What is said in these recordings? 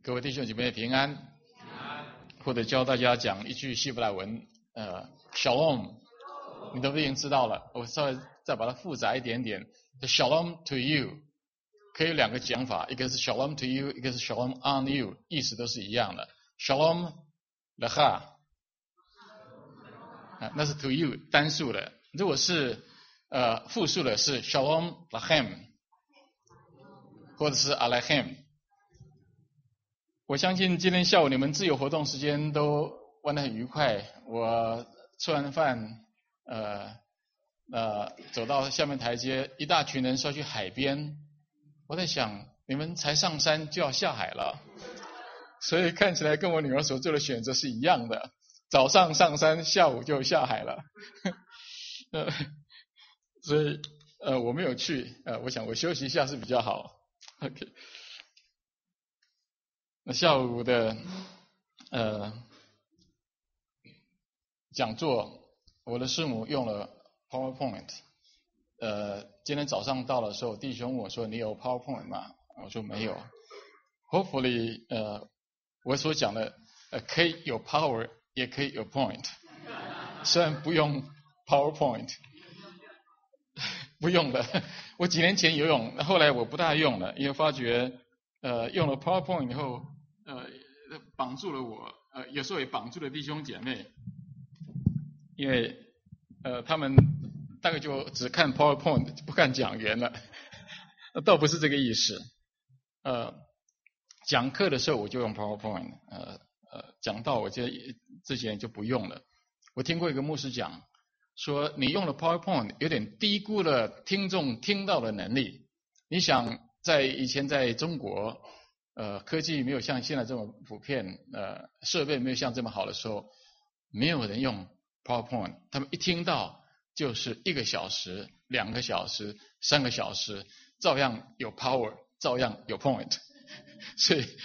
各位弟兄姐妹平安，或者教大家讲一句希伯来文，Shalom， 你都已经知道了，我稍微再把它复杂一点点 ，Shalom to you， 可以有两个讲法，一个是 Shalom to you， 一个是 Shalom on you， 意思都是一样的 ，Shalom lecha， 那是 to you 单数的，如果是复数的是 Shalom lachem， 或者是 Alechem。我相信今天下午你们自由活动时间都玩得很愉快。我吃完饭，走到下面台阶，一大群人是要去海边。我在想，你们才上山就要下海了，所以看起来跟我女儿所做的选择是一样的。早上上山，下午就下海了。所以我没有去，我想我休息一下是比较好。OK。那下午的讲座，我的师母用了 PowerPoint。今天早上到的时候，弟兄问我说：“你有 PowerPoint 吗？”我说没有。Hopefully， 我所讲的可以有 Power， 也可以有 Point。虽然不用 PowerPoint， 不用了。我几年前有用，后来我不大用了，因为发觉用了 PowerPoint 以后。绑住了我，有时候也绑住了弟兄姐妹，因为他们大概就只看 PowerPoint 不看讲员了，倒不是这个意思。讲课的时候我就用 PowerPoint， 讲到我觉得之前就不用了。我听过一个牧师讲，说你用了 PowerPoint 有点低估了听众听到的能力。你想以前在中国。科技没有像现在这么普遍，设备没有像这么好的时候，没有人用 PowerPoint， 他们一听到就是1个小时、2个小时、3个小时，照样有 power， 照样有 point， 所以，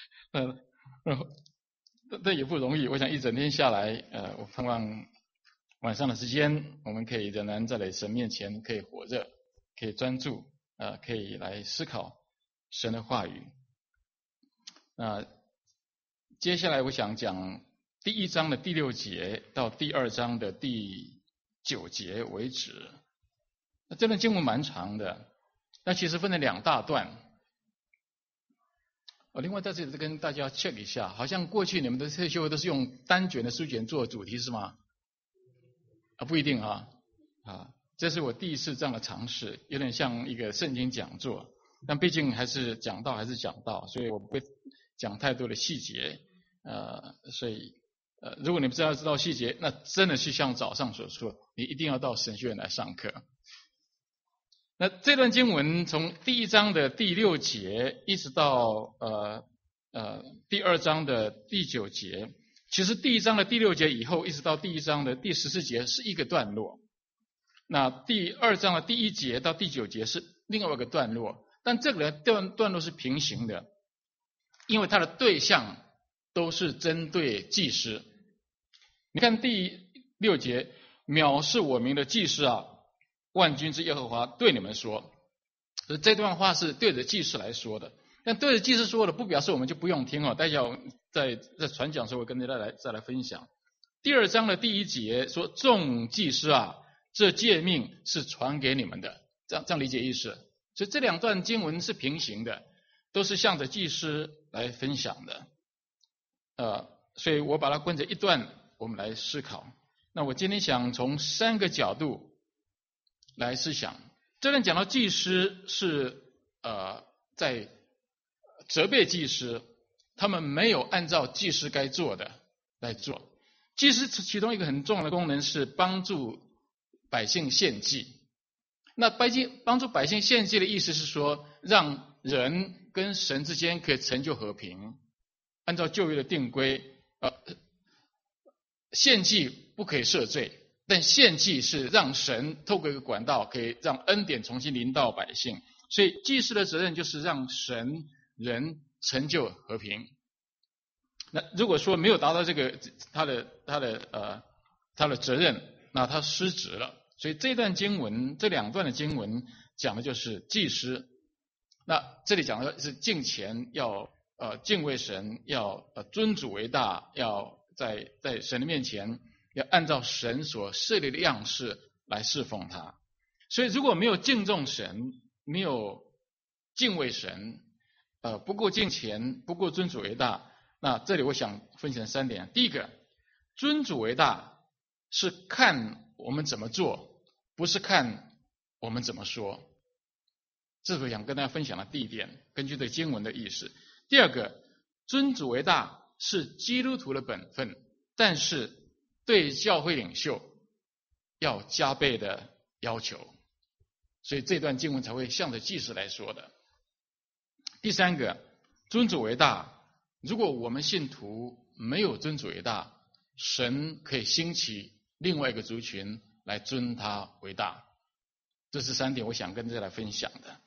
这也不容易。我想一整天下来，我盼望晚上的时间，我们可以仍然在神面前可以活着，可以专注，可以来思考神的话语。接下来我想讲第1章的第6节到第2章的第9节为止。这段经文蛮长的，那其实分成2大段。另外在这里跟大家 check 一下，好像过去你们的特修会都是用单卷的书卷做主题是吗？不一定啊。这是我第一次这样的尝试，有点像一个圣经讲座，但毕竟还是讲道，所以我不会讲太多的细节，所以如果你不知道细节，那真的是像早上所说，你一定要到神学院来上课。那这段经文从第1章的第6节一直到第2章的第9节，其实第1章的第6节以后一直到第1章的第14节是一个段落，那第2章的第1节到第9节是另外一个段落，但这个段落是平行的。因为它的对象都是针对祭司。你看第6节，藐视我名的祭司啊，万军之耶和华对你们说，这段话是对着祭司来说的。但对着祭司说的，不表示我们就不用听哦。待会在传讲的时候，我跟大家再来分享。第2章的第1节说，众祭司啊，这诫命是传给你们的，这样理解意思。所以这2段经文是平行的。都是向着祭司来分享的，所以我把它分成一段，我们来思考。那我今天想从3个角度来思想。这段讲到祭司是在责备祭司，他们没有按照祭司该做的来做。祭司其中一个很重要的功能是帮助百姓献祭。那帮助百姓献祭的意思是说，让人跟神之间可以成就和平。按照旧约的定规，献祭不可以赦罪，但献祭是让神透过一个管道，可以让恩典重新临到百姓。所以祭司的责任就是让神人成就和平。那如果说没有达到这个他的责任，那他失职了。所以这段经文，这2段的经文讲的就是祭司。那这里讲的是敬虔要敬畏神，要尊主为大，要在神的面前要按照神所设立的样式来侍奉他。所以如果没有敬重神，没有敬畏神，不够敬虔，不够尊主为大，那这里我想分享3点。第一个，尊主为大是看我们怎么做，不是看我们怎么说。这是我想跟大家分享的第一点，根据这经文的意思。第二个，尊主为大是基督徒的本分，但是对教会领袖要加倍的要求，所以这段经文才会向着祭司来说的。第三个，尊主为大，如果我们信徒没有尊主为大，神可以兴起另外一个族群来尊他为大。这是3点我想跟大家来分享的。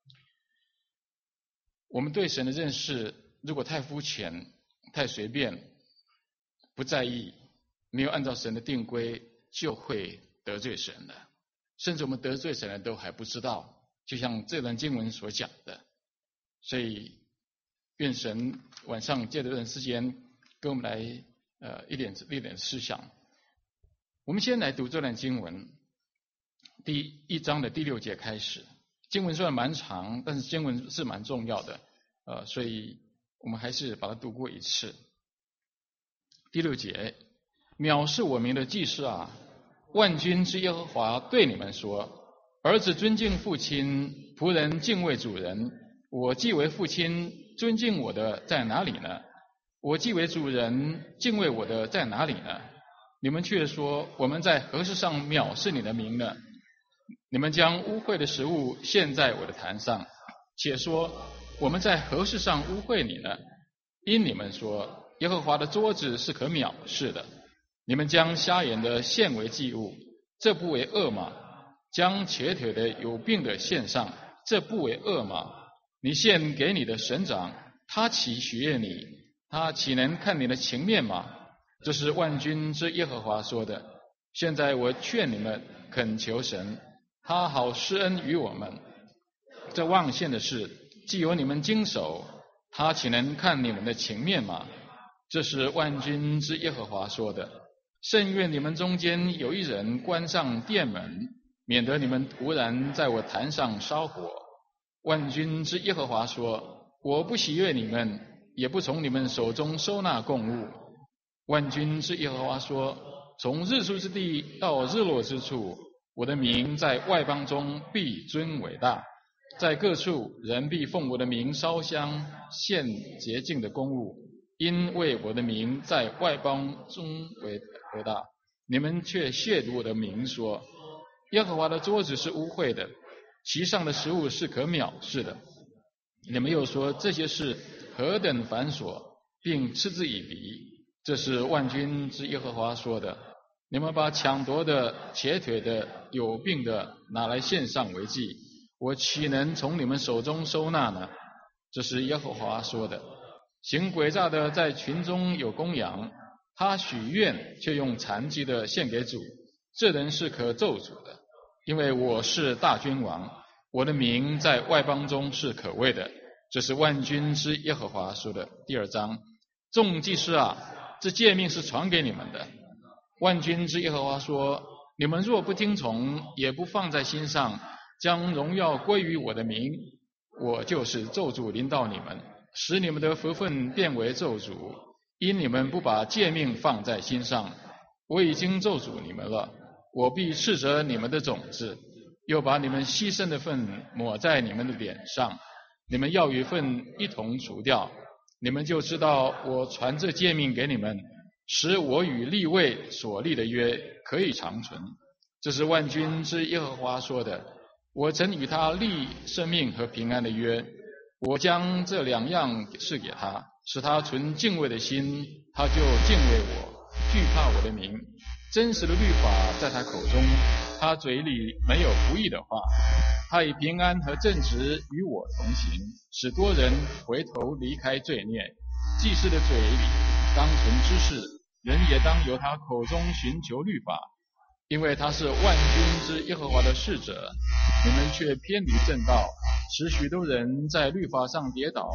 我们对神的认识如果太肤浅、太随便、不在意，没有按照神的定规，就会得罪神的。甚至我们得罪神的都还不知道，就像这段经文所讲的。所以愿神晚上借着这段时间跟我们来一点思想。我们先来读这段经文，第1章的第6节开始。经文虽然蛮长，但是经文是蛮重要的，所以我们还是把它读过一次。第6节，藐视我名的祭司啊，万军之耶和华对你们说：儿子尊敬父亲，仆人敬畏主人。我既为父亲，尊敬我的在哪里呢？我既为主人，敬畏我的在哪里呢？你们却说，我们在何事上藐视你的名呢？你们将污秽的食物献在我的坛上，且说我们在何事上污秽你呢？因你们说耶和华的桌子是可藐视的。你们将瞎眼的献为祭物，这不为恶吗？将瘸腿的有病的献上，这不为恶吗？你献给你的省长，他岂许悦你？他岂能看你的情面吗？这是万军之耶和华说的。现在我劝你们恳求神，他好施恩于我们。这忘献的事，既有你们经手，他岂能看你们的情面吗？这是万军之耶和华说的。甚愿你们中间有一人关上殿门，免得你们突然在我坛上烧火。万军之耶和华说：我不喜悦你们，也不从你们手中收纳供物。万军之耶和华说：从日出之地到日落之处，我的名在外邦中必尊伟大。在各处人必奉我的名烧香，献洁净的供物，因为我的名在外邦中为大。你们却亵渎我的名，说耶和华的桌子是污秽的，其上的食物是可藐视的。你们又说这些事何等繁琐，并嗤之以鼻。这是万军之耶和华说的。你们把抢夺的、瘸腿的、有病的拿来献上为祭，我岂能从你们手中收纳呢？这是耶和华说的。行诡诈的在群中有公羊，他许愿却用残疾的献给主，这人是可咒诅的。因为我是大君王，我的名在外邦中是可畏的。这是万军之耶和华说的。第2章，众祭司啊，这诫命是传给你们的。万军之耶和华说：你们若不听从，也不放在心上，将荣耀归于我的名，我就是咒诅临到你们，使你们的福分变为咒诅，因你们不把诫命放在心上。我已经咒诅你们了，我必斥责你们的种子，又把你们牺牲的份抹在你们的脸上，你们要与份一同除掉。你们就知道我传这诫命给你们，使我与利未所立的约可以长存。这是万军之耶和华说的。我曾与他立生命和平安的约，我将这2样赐给他，使他存敬畏的心，他就敬畏我，惧怕我的名。真实的律法在他口中，他嘴里没有不义的话。他以平安和正直与我同行，使多人回头离开罪孽。祭司的嘴里当存知识，人也当由他口中寻求律法，因为他是万军之耶和华的使者。你们却偏离正道，使许多人在律法上跌倒，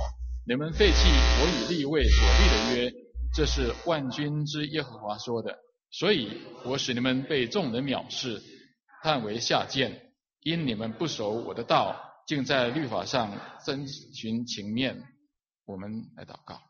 你们废弃我与利未所立的约，这是万军之耶和华说的。所以我使你们被众人藐视，看为下贱，因你们不守我的道，竟在律法上遵循情面。我们来祷告。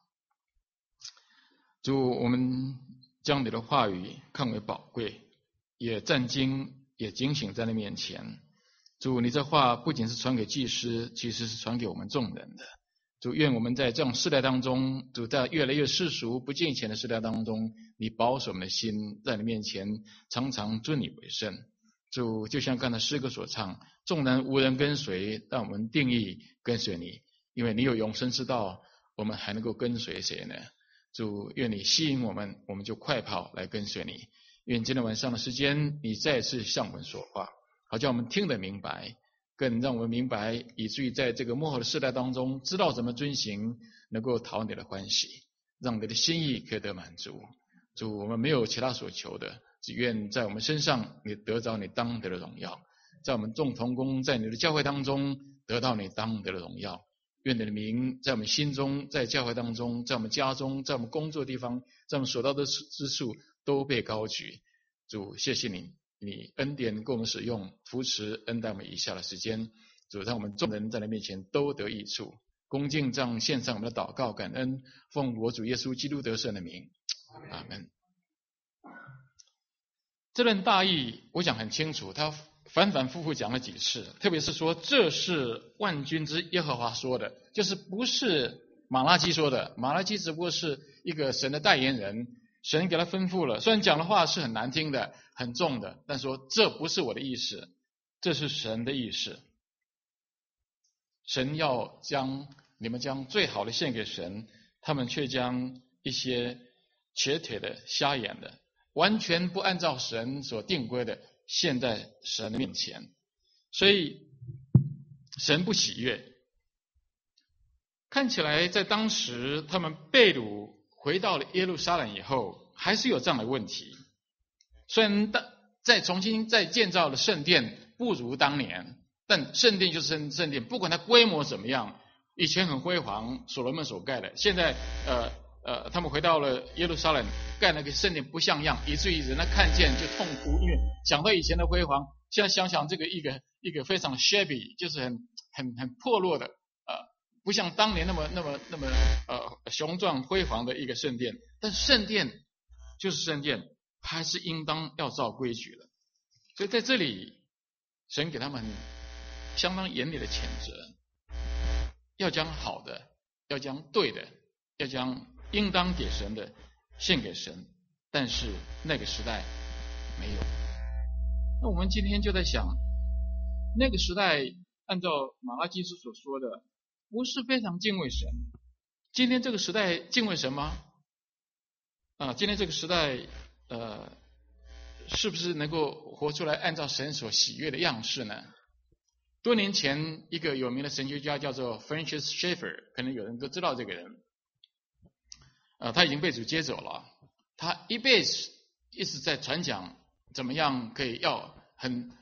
主，我们将你的话语看为宝贵，也战惊，也警醒在你面前。主，你这话不仅是传给祭司，其实是传给我们众人的。主，愿我们在这种世代当中，主，在越来越世俗不敬虔的世代当中，你保守我们的心，在你面前常常尊你为圣。主，就像刚才诗歌所唱，纵然无人跟随，但我们定义跟随你，因为你有永生之道，我们还能够跟随谁呢？主，愿你吸引我们，我们就快跑来跟随你。愿今天晚上的时间，你再次向我们说话，好叫我们听得明白，更让我们明白，以至于在这个末后的世代当中，知道怎么遵行，能够讨你的欢喜，让你的心意可以得满足。主，我们没有其他所求的，只愿在我们身上你得着你当得的荣耀，在我们众同工，在你的教会当中得到你当得的荣耀。愿你的名在我们心中，在教会当中，在我们家中，在我们工作地方，在我们所到的之处都被高举。主，谢谢你，你恩典给我们使用，扶持恩待我们以下的时间。主，让我们众人在你面前都得益处。恭敬这样献上我们的祷告感恩，奉我主耶稣基督得胜的名，阿们。这段大意我想很清楚，他反反复复讲了几次，特别是说这是万军之耶和华说的，就是不是马拉基说的，马拉基只不过是一个神的代言人，神给他吩咐了，虽然讲的话是很难听的很重的，但说这不是我的意思，这是神的意思。神要你们将最好的献给神，他们却将一些瘸腿的瞎眼的完全不按照神所定规的献在神的面前，所以神不喜悦。看起来在当时他们被掳回到了耶路撒冷以后，还是有这样的问题。虽然重新再建造的圣殿不如当年，但圣殿就是圣殿，不管它规模怎么样，以前很辉煌，所罗门所盖的，现在他们回到了耶路撒冷，盖那个圣殿不像样，以至于人家看见就痛哭，因为想到以前的辉煌，现在想想这个一个非常 shabby， 就是很破落的，不像当年那么雄壮辉煌的一个圣殿。但圣殿就是圣殿，还是应当要照规矩的。所以在这里，神给他们相当严厉的谴责，要将好的，要将对的，要将应当给神的献给神，但是那个时代没有。那我们今天就在想，那个时代按照马拉基书所说的，不是非常敬畏神。今天这个时代敬畏神吗？今天这个时代是不是能够活出来按照神所喜悦的样式呢？多年前一个有名的神学家叫做 Francis Schaeffer， 可能有人都知道这个人。他已经被主接走了，他一辈子一直在传讲怎么样可以要很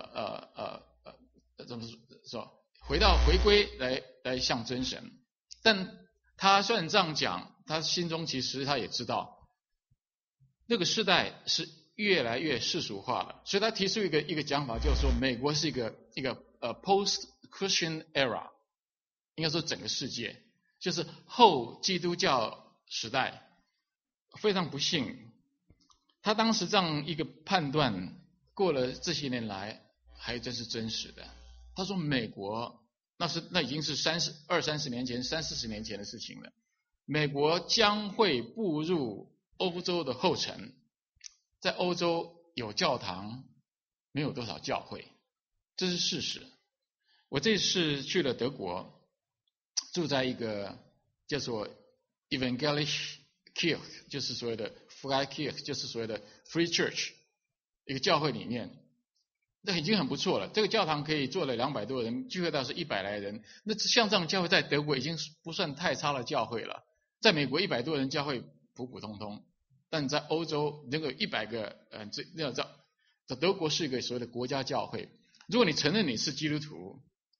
怎么说回归来向真神。但他虽然这样讲，他心中其实他也知道那个时代是越来越世俗化了，所以他提出一个讲法，就是说美国是一个post Christian era， 应该说整个世界就是后基督教时代。非常不幸，他当时这样一个判断，过了这些年来还真是真实的。他说美国那已经是30-40年前30-40年前的事情了，美国将会步入欧洲的后尘。在欧洲有教堂，没有多少教会，这是事实。我这次去了德国，住在一个叫做 Evangelische Kirche， 就是所谓的 Freie Kirche， 就是所谓的 Free Church， 一个教会里面，那已经很不错了。这个教堂可以坐了200多人，聚会到是100来人。那像这样教会在德国已经不算太差的教会了。在美国100多人教会普普通通，但在欧洲能够100个，在德国是一个所谓的国家教会。如果你承认你是基督徒，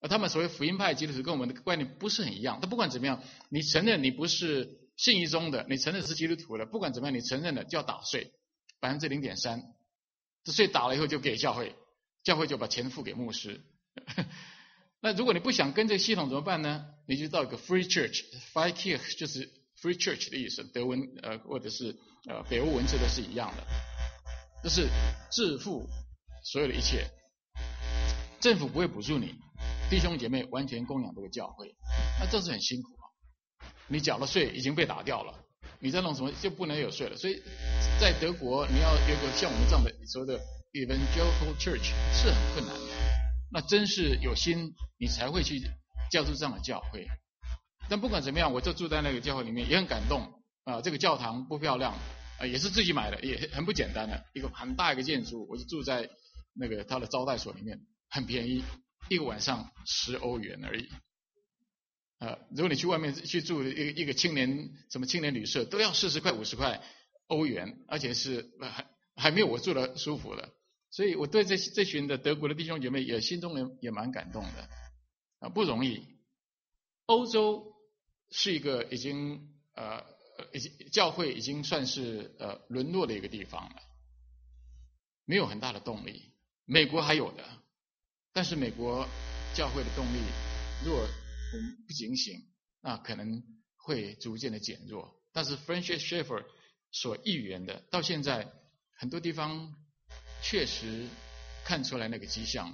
他们所谓福音派基督徒跟我们的观念不是很一样。但不管怎么样，你承认你不是信义中的，你承认是基督徒了，不管怎么样，你承认了就要打税0.3%，这税打了以后就给教会，教会就把钱付给牧师。那如果你不想跟这个系统怎么办呢？你就到一个 free church，Freikirche 就是 free church 的意思，德文或者是北欧文字都是一样的，就是自付所有的一切，政府不会补助你，弟兄姐妹完全供养这个教会，那这是很辛苦啊。你缴了税已经被打掉了，你再弄什么就不能有税了。所以在德国你要有个像我们这样的所谓的 evangelical church 是很困难的。那真是有心，你才会去叫出这样的教会。但不管怎么样，我就住在那个教会里面，也很感动啊。这个教堂不漂亮也是自己买的，也很不简单的一个很大一个建筑。我就住在那个他的招待所里面，很便宜，一个晚上10欧元而已。如果你去外面去住一个青年旅社，都要40块50块欧元，而且是还没有我住的舒服的。所以我对这群的德国的弟兄姐妹也心中也蛮感动的不容易。欧洲是一个已经教会已经算是沦落的一个地方了，没有很大的动力。美国还有的，但是美国教会的动力如果我们不警醒，那可能会逐渐的减弱。但是 Francis Schaeffer 所预言的，到现在很多地方确实看出来那个迹象的。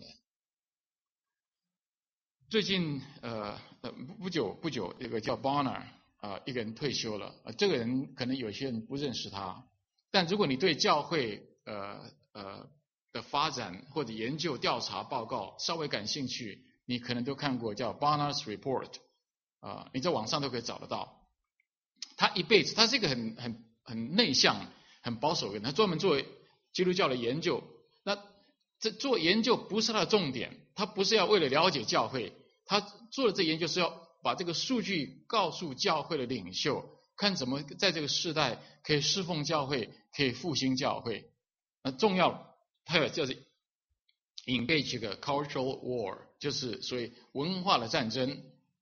最近不久这个叫 Bonner 一个人退休了这个人可能有些人不认识他，但如果你对教会的发展或者研究调查报告稍微感兴趣，你可能都看过叫 Bonner's Report 你在网上都可以找得到。他一辈子，他是一个很内向很保守的人，他专门做基督教的研究。那这做研究不是他的重点，他不是要为了了解教会，他做的这研究是要把这个数据告诉教会的领袖，看怎么在这个时代可以侍奉教会，可以复兴教会。重要他有就是engage 一个 cultural war， 就是所谓文化的战争，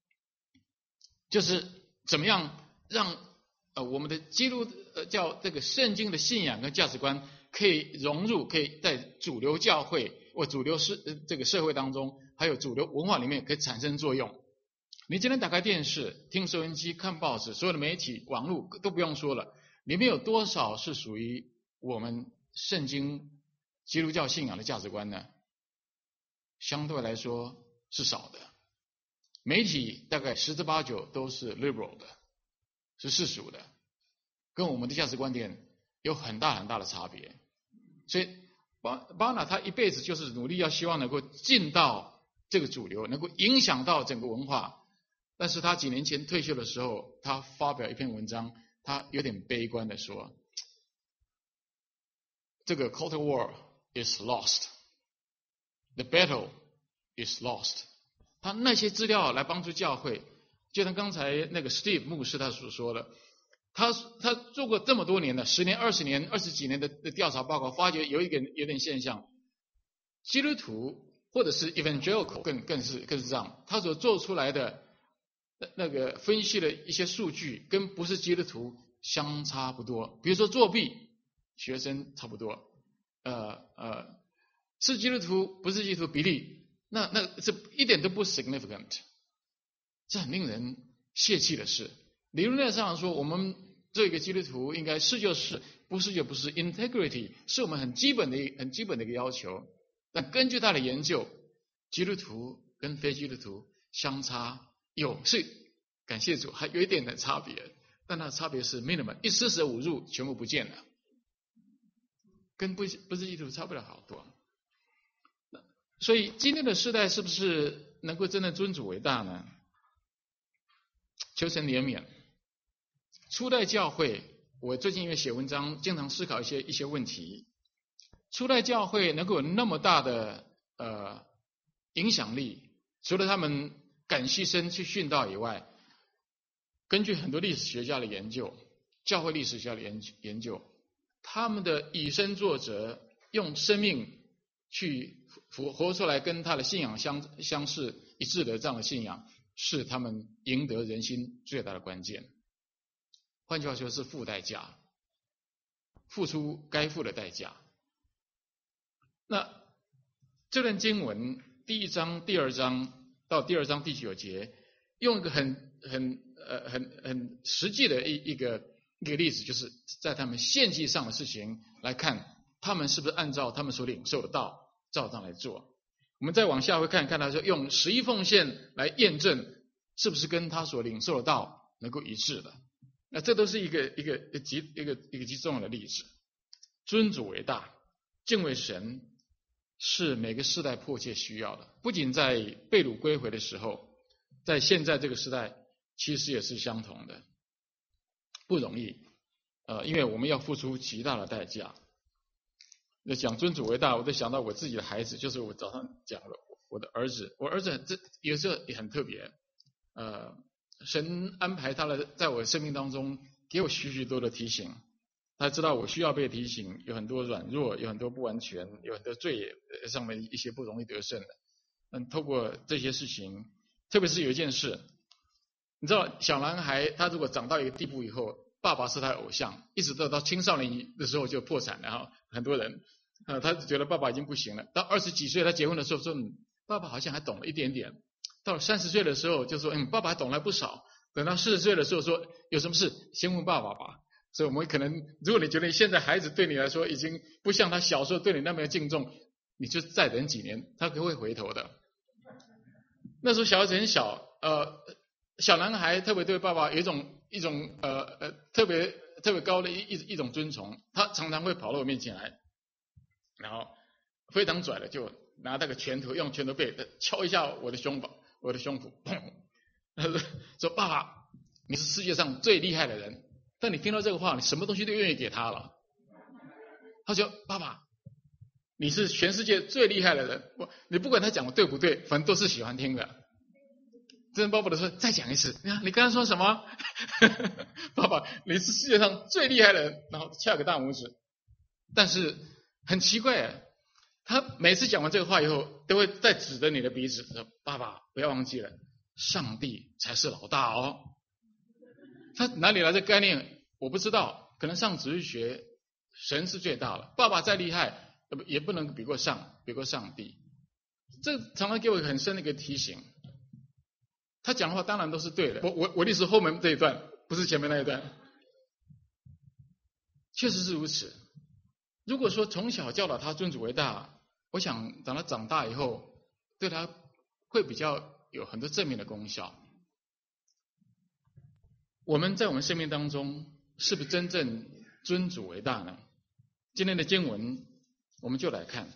就是怎么样让我们的基督教这个圣经的信仰跟价值观可以融入，可以在主流教会或主流这个社会当中，还有主流文化里面可以产生作用。你今天打开电视、听收音机、看报纸，所有的媒体、网络都不用说了，里面有多少是属于我们圣经基督教信仰的价值观呢？相对来说是少的。媒体大概10之8九都是 liberal 的，是世俗的，跟我们的价值观点有很大很大的差别。所以巴拿他一辈子就是努力要希望能够进到这个主流，能够影响到整个文化。但是他几年前退休的时候，他发表一篇文章，他有点悲观的说，这个 culture war is lost, the battle is lost。 他那些资料来帮助教会，就像刚才那个 Steve 牧师他所说的，他做过这么多年的10年20年20几年的调查报告，发觉有点现象，基督徒或者是 evangelical 更是这样，他所做出来的那个分析的一些数据跟不是基督徒相差不多。比如说作弊，学生差不多，是基督徒不是基督徒比例，那这一点都不 significant， 这很令人泄气的事。理论上说，我们这个基督徒应该是就是，不是就不是 ，integrity 是我们很基本的一个要求。但根据他的研究，基督徒跟非基督徒相差是感谢主还有一点的差别，但它的差别是 minimum， 一施舍5入全部不见了，跟不是基督徒差不了好多。所以今天的世代是不是能够真的尊主为大呢？求神怜悯。初代教会，我最近因为写文章，经常思考一些问题。初代教会能够有那么大的影响力，除了他们敢牺牲去殉道以外，根据很多历史学家的研究，教会历史学家的研究，他们的以身作则，用生命去活出来跟他的信仰相似， 一致的这样的信仰，是他们赢得人心最大的关键。换句话说，是付代价，付出该付的代价。那这段经文第1章、第2章到第2章第9节，用一个很实际的一个例子，就是在他们献祭上的事情来看，他们是不是按照他们所领受的道照这样来做。我们再往下会看他说，用11奉献来验证是不是跟他所领受的道能够一致的。那这都是一个极重要的例子。尊主为大，敬畏神是每个世代迫切需要的，不仅在被掳归回的时候，在现在这个时代其实也是相同的，不容易。因为我们要付出极大的代价。那讲尊主为大，我就想到我自己的孩子，就是我早上讲了我的儿子。我儿子这有时候也很特别，神安排他在我生命当中给我许许多的提醒，他知道我需要被提醒，有很多软弱，有很多不完全，有很多罪上面一些不容易得胜的。透过这些事情，特别是有一件事，你知道小男孩他如果长到一个地步以后，爸爸是他的偶像，一直到青少年的时候就破产了。然后很多人他觉得爸爸已经不行了，到20几岁他结婚的时候说爸爸好像还懂了一点点，到了30岁的时候就说爸爸还懂了不少，等到40岁的时候说有什么事先问爸爸吧。所以我们可能，如果你觉得现在孩子对你来说已经不像他小时候对你那么敬重，你就再等几年，他会回头的。那时候小孩子很小，小男孩特别对爸爸有一种特别高的一种尊崇，他常常会跑到我面前来，然后非常拽的就拿那个拳头，用拳头背敲一下我的胸脯，砰，说爸爸，你是世界上最厉害的人。但你听到这个话，你什么东西都愿意给他了。他说爸爸，你是全世界最厉害的人，你不管他讲的对不对，反正都是喜欢听的。真爸爸的说再讲一次，你刚才说什么？爸爸，你是世界上最厉害的人，然后掐个大拇指。但是很奇怪，他每次讲完这个话以后，都会再指着你的鼻子说爸爸不要忘记了，上帝才是老大哦。他哪里来的概念我不知道，可能上哲学，神是最大的，爸爸再厉害也不能比过上帝。这常常给我很深的一个提醒。他讲的话当然都是对的，我的是后面这一段，不是前面那一段。确实是如此。如果说从小教导他尊主为大，我想等他长大以后，对他会比较有很多正面的功效。我们在我们生命当中是不是真正尊主为大呢？今天的经文我们就来看，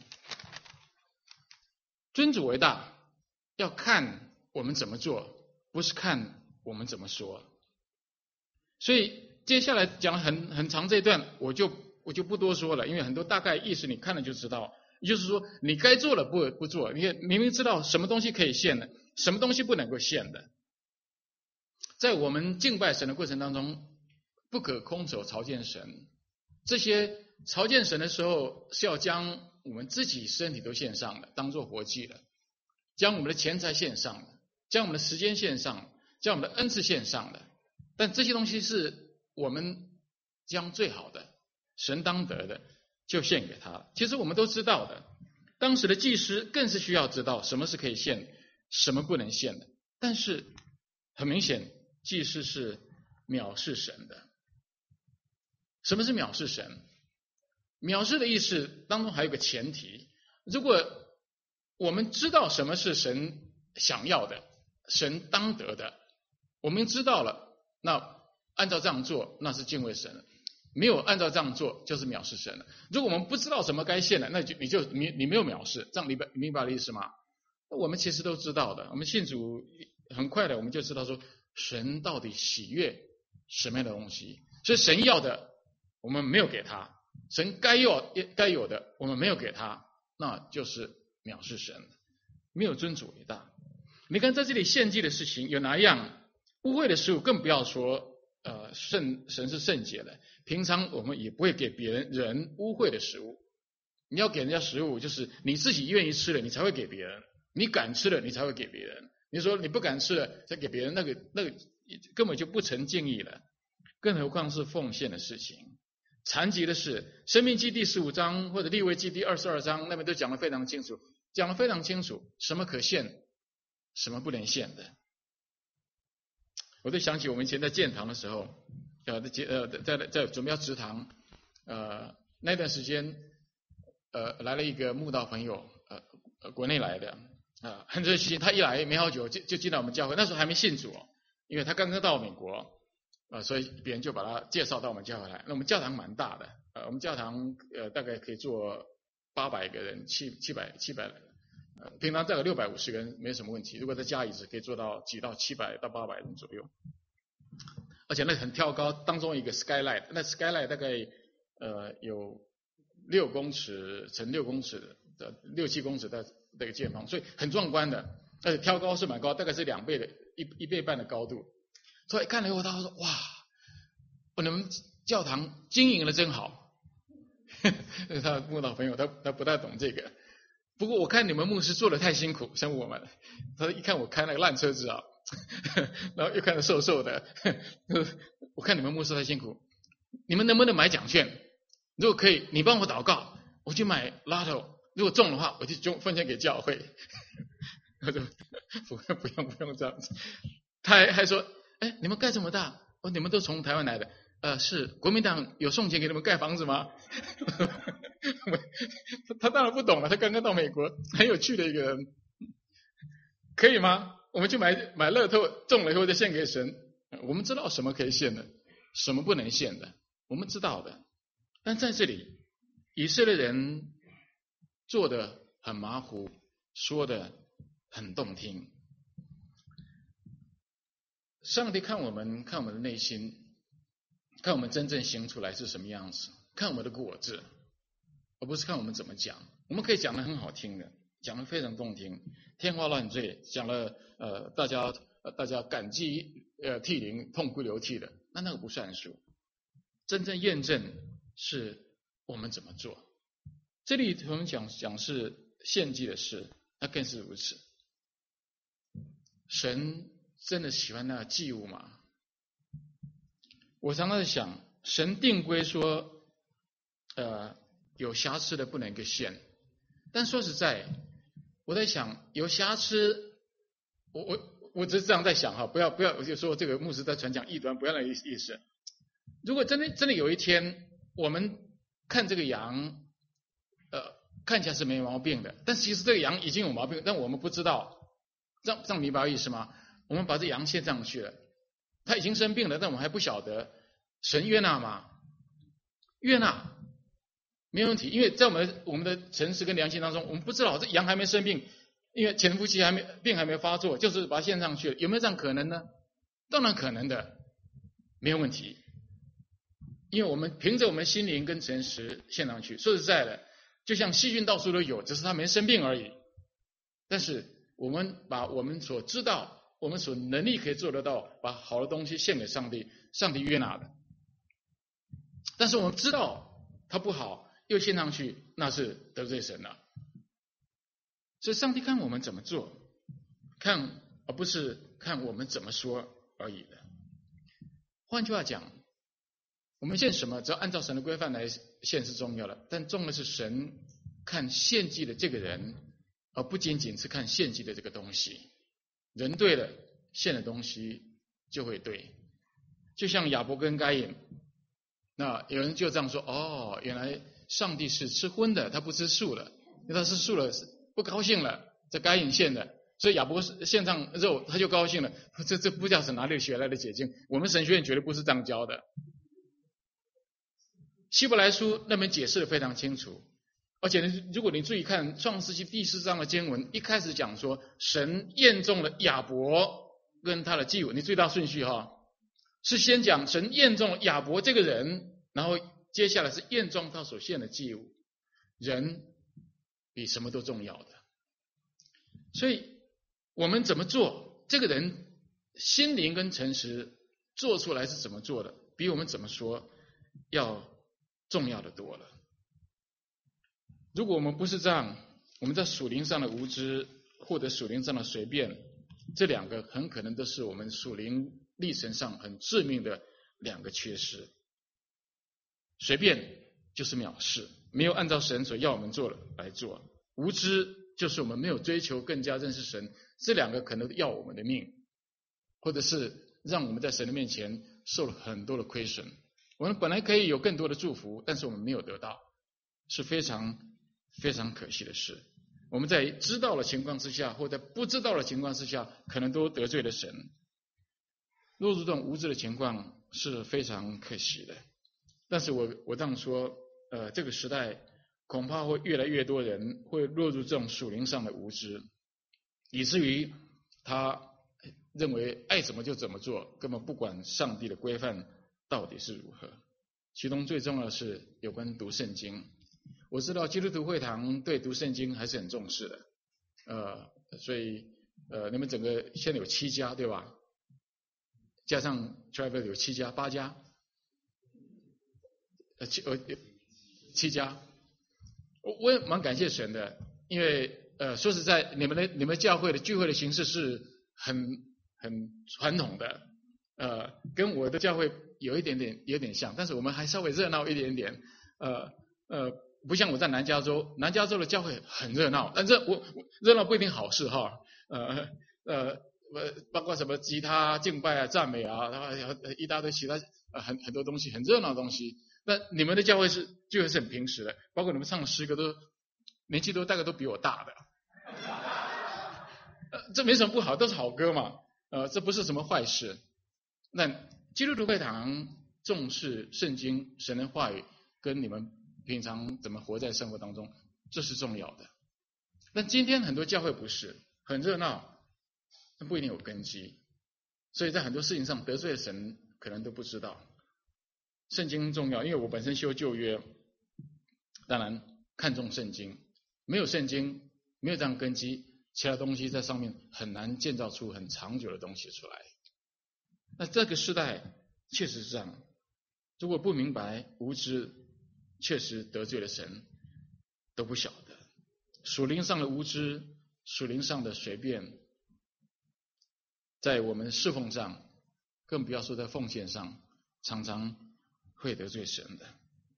尊主为大要看我们怎么做，不是看我们怎么说。所以接下来讲了很长这一段，我就不多说了，因为很多大概意思你看了就知道。也就是说，你该做了不做，你明明知道什么东西可以献的，什么东西不能够献的。在我们敬拜神的过程当中，不可空手朝见神。这些朝见神的时候，是要将我们自己身体都献上的，当作活祭的，将我们的钱财献上的，将我们的时间献上，将我们的恩赐献上的。但这些东西是我们将最好的，神当得的，就献给他了。其实我们都知道的，当时的祭司更是需要知道什么是可以献的，什么不能献的。但是很明显，祭司是藐视神的。什么是藐视神？藐视的意思当中还有个前提，如果我们知道什么是神想要的，神当得的，我们知道了，那按照这样做，那是敬畏神了。没有按照这样做，就是藐视神了。如果我们不知道什么该献的，那你没有藐视，这样明白的意思吗？我们其实都知道的，我们信主很快的我们就知道说，神到底喜悦什么样的东西。所以神要的我们没有给他，神该有的我们没有给他，那就是藐视神，没有尊主为大。你看在这里献祭的事情有哪样污秽的食物，更不要说神是圣洁的，平常我们也不会给别人污秽的食物。你要给人家食物，就是你自己愿意吃的，你才会给别人。 你敢吃了，你才会给别人。你说你不敢吃了，再给别人，那个根本就不成敬意了，更何况是奉献的事情。残疾的事，《申命记》第15章或者《利未记》第22章那边都讲得非常清楚，什么可献，什么不能献的。我就想起我们以前在建堂的时候，在准备要植堂，那段时间，来了一个慕道朋友，国内来的，很热心，他一来没好久就进到我们教会，那时候还没信主，因为他刚刚到美国，所以别人就把他介绍到我们教会来。那我们教堂蛮大的，我们教堂大概可以坐800个人，700，平常大概650个人没什么问题，如果再加椅子可以坐到挤到700到800人左右，而且那很挑高，当中一个 skylight， 那 skylight 大概有6公尺乘6公尺的6-7公尺的这个建房，所以很壮观的，而且挑高是蛮高，大概是2倍的1倍半的高度。所以看了以后，他说：“哇，你们教堂经营的真好。”他的慕道朋友他不太懂这个，不过我看你们牧师做的太辛苦，像我们。他一看我开那个烂车子啊，然后又看着瘦瘦的，我看你们牧师太辛苦，你们能不能买奖券？如果可以，你帮我祷告，我去买 lotto， 如果中的话，我就分享给教会。我就不用这样子。他还说：“哎，你们盖这么大，你们都从台湾来的？是国民党有送钱给你们盖房子吗？”他当然不懂了，他刚刚到美国，很有趣的一个人。可以吗？我们去买乐透，中了以后再献给神。我们知道什么可以献的，什么不能献的，我们知道的。但在这里，以色列人做的很马虎，说的很动听。上帝看我们的内心，看我们真正行出来是什么样子，看我们的果子，而不是看我们怎么讲。我们可以讲得很好听的，讲得非常动听，天花乱坠，讲了大家感激涕零，痛哭流涕的，那个不算数。真正验证是我们怎么做。这里我们讲是献祭的事，那更是如此。神真的喜欢那祭物吗？我常常在想，神定规说，有瑕疵的不能够献。但说实在，我在想，有瑕疵，我只是这样在想哈，不要，我就说这个牧师在传讲异端，不要那意思。如果真的有一天，我们看这个羊，看起来是没毛病的，但其实这个羊已经有毛病，但我们不知道，这样明白意思吗？我们把这羊献上去了，他已经生病了，但我们还不晓得，神悦纳吗？悦纳，没问题，因为在我们的诚实跟良心当中，我们不知道这羊还没生病，因为前夫妻病还没发作，就是把它献上去了，有没有这样可能呢？当然可能的，没有问题，因为我们凭着我们心灵跟诚实献上去。说实在的，就像细菌到处都有，只是它没生病而已。但是我们把我们所知道，我们所能力可以做得到，把好的东西献给上帝，上帝悦纳的。但是我们知道它不好，又献上去，那是得罪神了。所以上帝看我们怎么做，而不是看我们怎么说而已的。换句话讲，我们献什么，只要按照神的规范来献是重要的，但重要的是神看献祭的这个人，而不仅仅是看献祭的这个东西。人对了，献的东西就会对。就像亚伯跟该隐，那有人就这样说：原来上帝是吃荤的，他不吃素了，因为他吃素了不高兴了，这该隐献的，所以亚伯献上肉他就高兴了。这不知道是哪里学来的解经，我们神学院绝对不是这样教的。希伯来书那边解释的非常清楚，而且如果你注意看创世纪第4章的经文，一开始讲说神验中了亚伯跟他的祭物，你注意到顺序哈，是先讲神验中了亚伯这个人，然后接下来是验中他所献的祭物。人比什么都重要的，所以我们怎么做，这个人心灵跟诚实做出来是怎么做的，比我们怎么说要重要的多了。如果我们不是这样，我们在属灵上的无知， 或者属灵上的随便，这两个很可能都是我们属灵历程上很致命的两个缺失。随便就是藐视，没有按照神所要我们做的来做；无知就是我们没有追求更加认识神，这两个可能要我们的命，或者是让我们在神的面前受了很多的亏损。我们本来可以有更多的祝福，但是我们没有得到，是非常非常可惜的事。我们在知道的情况之下，或者不知道的情况之下，可能都得罪了神。落入这种无知的情况是非常可惜的。但是我这样说，这个时代恐怕会越来越多人会落入这种属灵上的无知，以至于他认为爱怎么就怎么做，根本不管上帝的规范到底是如何。其中最重要的是有关读圣经。我知道基督徒会堂对读圣经还是很重视的，所以你们整个现在有7家对吧？加上 Travel 有7家8家，7家。我也蛮感谢神的，因为说实在，你们教会的聚会的形式是很传统的，跟我的教会有点像，但是我们还稍微热闹一点点，不像我在南加州的教会很热闹，但我热闹不一定好事哈，包括什么吉他敬拜啊、赞美啊，然后一大堆其他很多东西，很热闹的东西。那你们的教会聚会是很平时的，包括你们唱的诗歌都年纪大概都比我大的，这没什么不好，都是好歌嘛，这不是什么坏事。那基督徒会堂重视圣经、神的话语，跟你们平常怎么活在生活当中，这是重要的。但今天很多教会不是很热闹，但不一定有根基，所以在很多事情上得罪了神，可能都不知道。圣经重要，因为我本身修旧约，当然看重圣经，没有圣经，没有这样根基，其他东西在上面很难建造出很长久的东西出来。那这个时代确实是这样，如果不明白无知，确实得罪了神，都不晓得。属灵上的无知，属灵上的随便，在我们侍奉上，更不要说在奉献上，常常会得罪神的。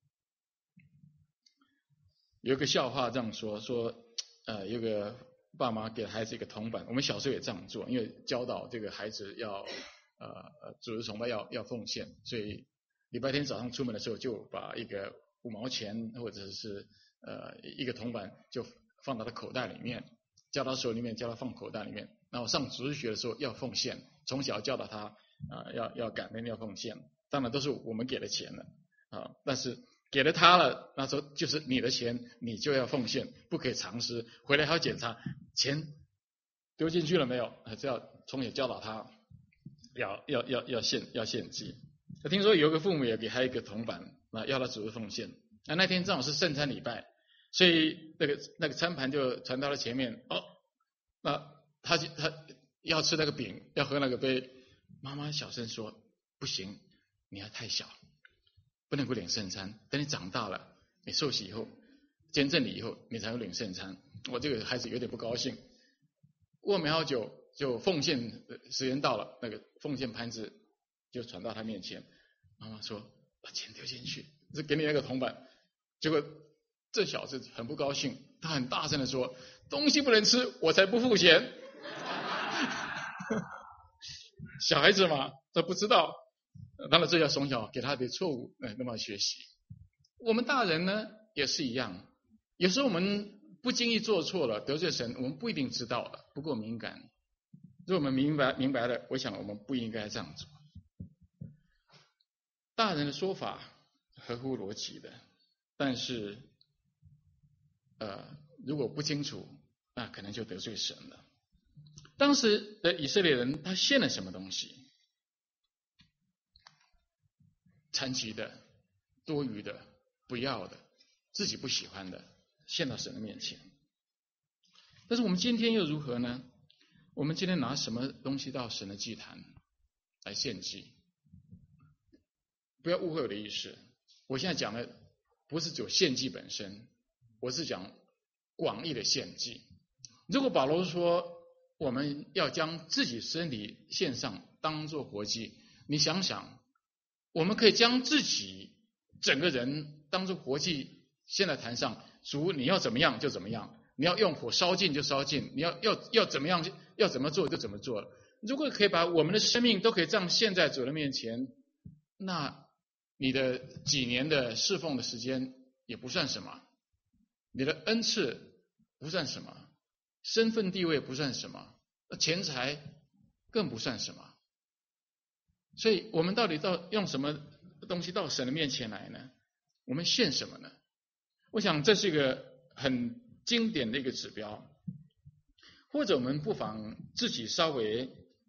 有个笑话这样说，有个爸妈给孩子一个铜板，我们小时候也这样做，因为教导这个孩子要主日崇拜要奉献，所以礼拜天早上出门的时候就把一个5毛钱或者是一个铜板就放到他口袋里面，交到手里面，叫他放口袋里面。然后上主日学的时候要奉献，从小教导他要感恩要奉献，当然都是我们给的钱了但是给了他了，那时候就是你的钱，你就要奉献，不可以藏私，回来还要检查钱丢进去了没有，还是要从小教导他要献祭。听说有个父母也给他一个铜板，要他主日奉献。那天正好是圣餐礼拜，所以那个餐盘就传到了前面。那他要吃那个饼，要喝那个杯，妈妈小声说：“不行，你还太小，不能够领圣餐。等你长大了，你受洗以后，见证礼以后，你才会领圣餐。”我这个孩子有点不高兴。过没好久，就奉献时间到了，那个奉献盘子就传到他面前。妈妈说：“把钱丢进去，是给你那个铜板。”结果这小子很不高兴，他很大声的说：“东西不能吃，我才不付钱。”小孩子嘛，他不知道，当然这要从小给他的错误那么学习。我们大人呢也是一样，有时候我们不经意做错了，得罪神，我们不一定知道的，不够敏感。如果我们明白了，我想我们不应该这样做。大人的说法合乎逻辑的，但是如果不清楚，那可能就得罪神了。当时的以色列人他献了什么东西？残疾的、多余的、不要的、自己不喜欢的，献到神的面前。但是我们今天又如何呢？我们今天拿什么东西到神的祭坛来献祭？不要误会我的意思，我现在讲的不是只有献祭本身，我是讲广义的献祭。 如果保罗说我们要将自己身体献上，当作活祭，你想想，我们可以将自己整个人当作活祭献在坛上，主你要怎么样就怎么样，你要用火烧尽就烧尽，你要怎么样要怎么做就怎么做了。如果可以把我们的生命都可以这样献在主的面前，那你的几年的侍奉的时间也不算什么，你的恩赐不算什么，身份地位不算什么，钱财更不算什么。所以我们到底用什么东西到神的面前来呢？我们献什么呢？我想这是一个很经典的一个指标，或者我们不妨自己稍微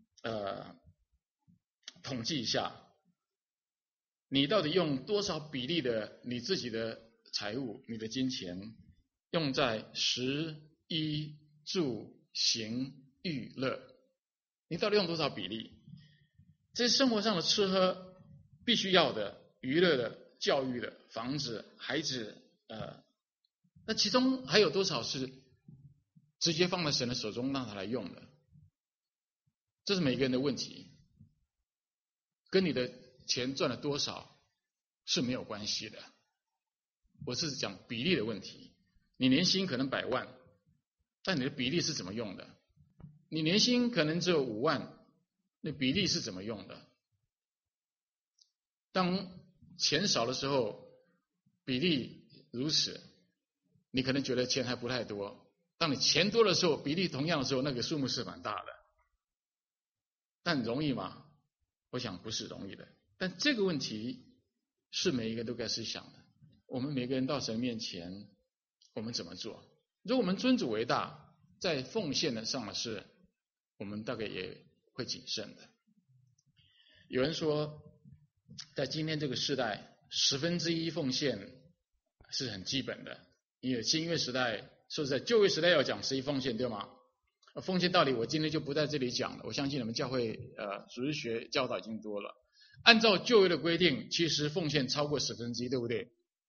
统计一下，你到底用多少比例的你自己的财物、你的金钱用在食衣住行娱乐？你到底用多少比例？这些生活上的吃喝必须要的、娱乐的、教育的、房子、孩子，那其中还有多少是直接放在神的手中让他来用的？这是每个人的问题，跟你的钱赚了多少是没有关系的。我是讲比例的问题。你年薪可能100万，但你的比例是怎么用的？你年薪可能只有5万，那比例是怎么用的？当钱少的时候，比例如此，你可能觉得钱还不太多。当你钱多的时候，比例同样的时候，那个数目是蛮大的。但容易吗？我想不是容易的。但这个问题是每一个人都该思想的。我们每个人到神面前，我们怎么做？如果我们尊主为大，在奉献的上的事，我们大概也会谨慎的。有人说，在今天这个时代，1/10奉献是很基本的。因为新约时代，说实在，旧约时代要讲11奉献，对吗？奉献道理我今天就不在这里讲了，我相信你们教会主日学教导已经多了。按照旧约的规定，其实奉献超过1/10，对不对？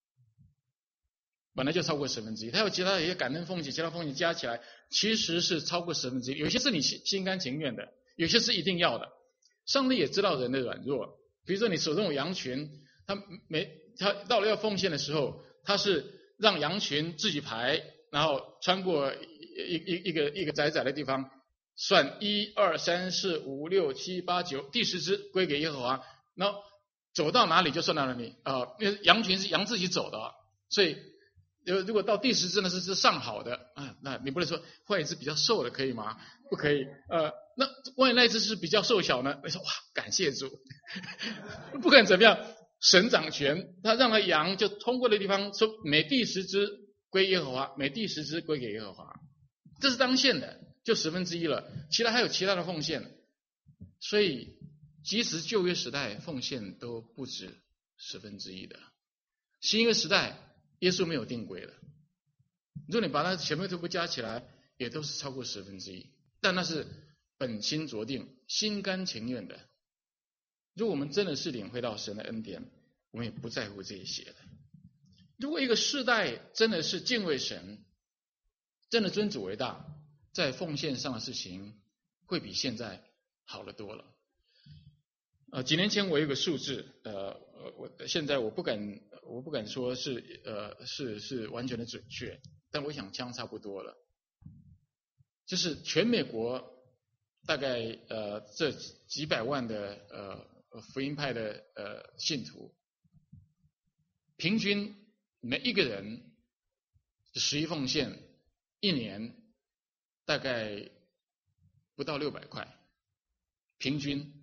本来就超过1/10，他有其他一些感恩奉献，其他奉献加起来其实是超过1/10。有些是你心甘情愿的，有些是一定要的。上帝也知道人的软弱，比如说你手中有羊群，他到了要奉献的时候，他是让羊群自己排，然后穿过一个窄窄的地方，算1、2、3、4、5、6、7、8、9，第10只归给耶和华，然后走到哪里就算到哪里。因为羊群是羊自己走的，所以如果到第10只呢是上好的那你不能说换一只比较瘦的可以吗？不可以。那万一那一只是比较瘦小呢？你说哇，感谢主，不管怎么样，神掌权，他让他羊就通过的地方说每第10只归耶和华，每第10只归给耶和华，这是当献的，就1/10了。其他还有其他的奉献，所以即使旧约时代奉献都不止1/10的。新约时代耶稣没有定规了，如果你把它前面全部加起来，也都是超过1/10，但那是本心着定、心甘情愿的。如果我们真的是领会到神的恩典，我们也不在乎这一些的。如果一个世代真的是敬畏神，真的尊主为大，在奉献上的事情会比现在好得多了。几年前我有个数字，现在我不敢说是完全的准确，但我想相差不多了。就是全美国大概这几百万的福音派的信徒，平均每一个人11奉献，一年大概不到600块，平均。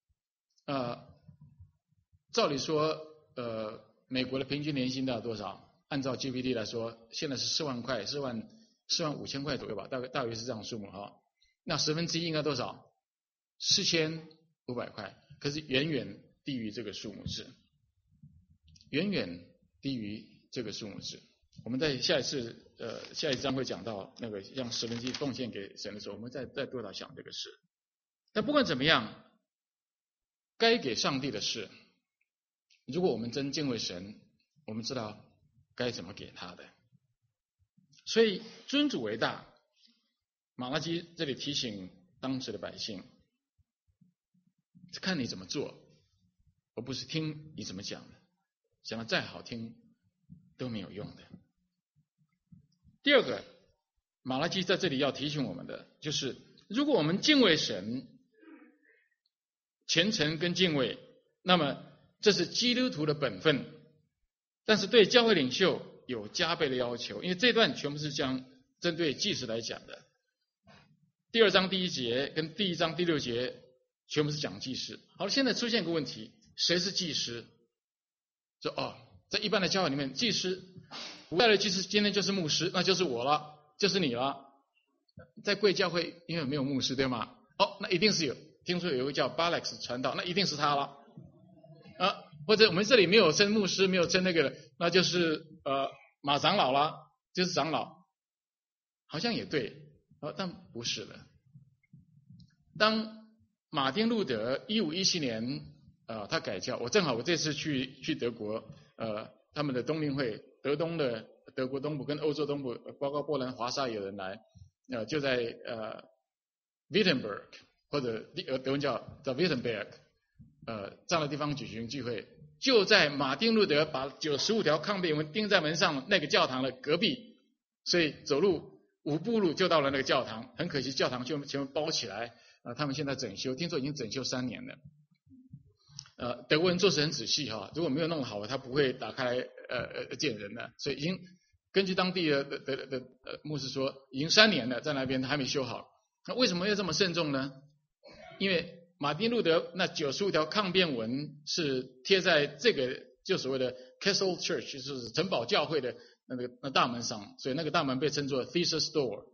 照理说，美国的平均年薪大概多少？按照 GDP 来说，现在是4万块，4万5千块左右吧，大约是这样的数目哈。那1/10应该多少？4500块，可是远远低于这个数目字，远远低于这个数目字。我们在下一章会讲到那个让1/10奉献给神的时候，我们再多少想这个事。但不管怎么样，该给上帝的事，如果我们真敬畏神，我们知道该怎么给他的。所以尊主为大， 马拉基这里提醒当时的百姓，看你怎么做，而不是听你怎么讲的，讲的再好听都没有用的。第二个，马拉基在这里要提醒我们的就是，如果我们敬畏神，虔诚跟敬畏，那么这是基督徒的本分，但是对教会领袖有加倍的要求，因为这段全部是针对祭司来讲的。第2章第1节跟第1章第6节全部是讲祭司。好了，现在出现一个问题，谁是祭司？说在一般的教会里面，祭司古代的祭司今天就是牧师，那就是我了，就是你了。在贵教会因为没有牧师，对吗？那一定是有，听说有一个叫 Balex 传道，那一定是他了。或者我们这里没有称牧师，没有称那个，那就是马长老了，就是长老，好像也对，但不是的。当马丁路德1517年他改教，我正好我这次去德国，他们的冬令会，德国东部跟欧洲东部，包括波兰华沙有人来，就在Wittenberg 或者德文叫 Wittenberg， 这样的地方举行聚会，就在马丁路德把95条抗辩文钉在门上那个教堂的隔壁，所以走路5步路就到了那个教堂。很可惜教堂全部包起来，他们现在整修，听说已经整修3年了。德国人做事很仔细哈，如果没有弄好，他不会打开见人的，所以已经根据当地的牧师说，已经3年了，在那边还没修好。那为什么要这么慎重呢？因为马丁路德那95条抗辩文是贴在这个就所谓的 Castle Church， 就是城堡教会的那大门上，所以那个大门被称作 Thesis Door。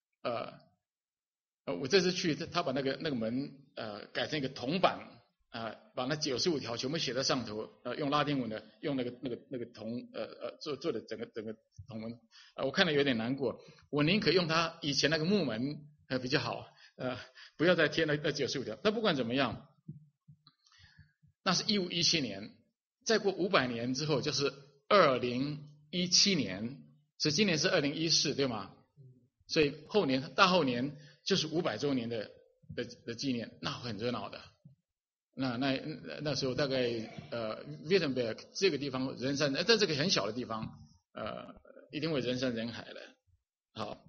我这次去，他把那个门改成一个铜板，把那95条全部写在上头，用拉丁文的，用那个铜做的整个铜文，我看了有点难过，我宁可用他以前那个木门比较好，不要再贴那95条。但不管怎么样，那是1517年，再过500年之后就是2017年，所以今年是2014，对吗？所以大后年就是500周年的纪念，那很热闹的。那时候大概Wittenberg 这个地方人山，在这个很小的地方，一定会人山人海的。好，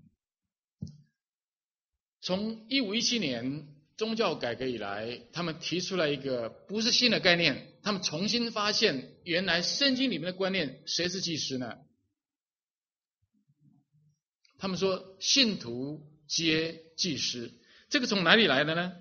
从1517年宗教改革以来，他们提出来一个不是新的概念，他们重新发现原来圣经里面的观念，谁是祭司呢？他们说信徒皆祭司，这个从哪里来的呢？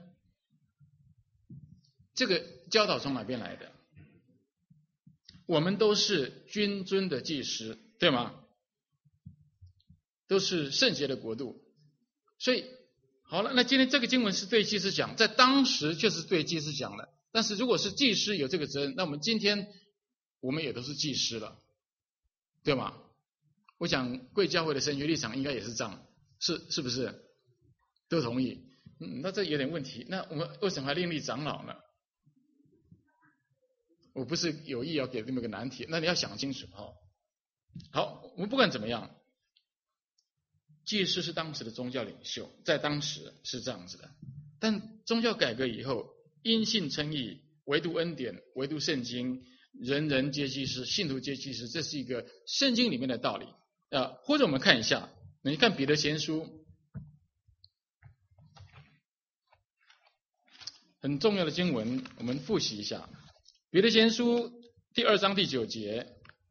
这个教导从哪边来的？我们都是君尊的祭司，对吗？都是圣洁的国度。所以好了，那今天这个经文是对祭司讲，在当时确实对祭司讲的，但是如果是祭司有这个责任，那我们今天我们也都是祭司了，对吗？我想贵教会的神学立场应该也是这样，是不是？都同意。那这有点问题，那我们为什么还另立长老呢？我不是有意要给这么个难题，那你要想清楚哈。好，我们不管怎么样，祭司是当时的宗教领袖，在当时是这样子的。但宗教改革以后，因信称义，唯独恩典，唯独圣经，人人皆祭司，信徒皆祭司，这是一个圣经里面的道理。或者我们看一下，你看彼得前书，很重要的经文，我们复习一下。彼得前书第2章第9节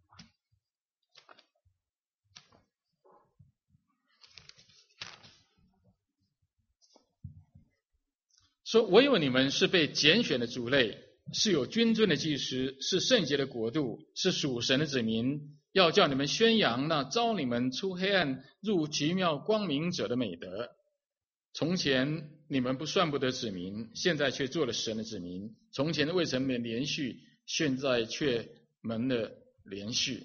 说：唯有你们是被拣选的族类，是有君尊的祭司，是圣洁的国度，是属神的子民，要叫你们宣扬那召你们出黑暗入奇妙光明者的美德。从前你们不算不得子民，现在却做了神的子民。从前未曾蒙连续，现在却蒙了连续。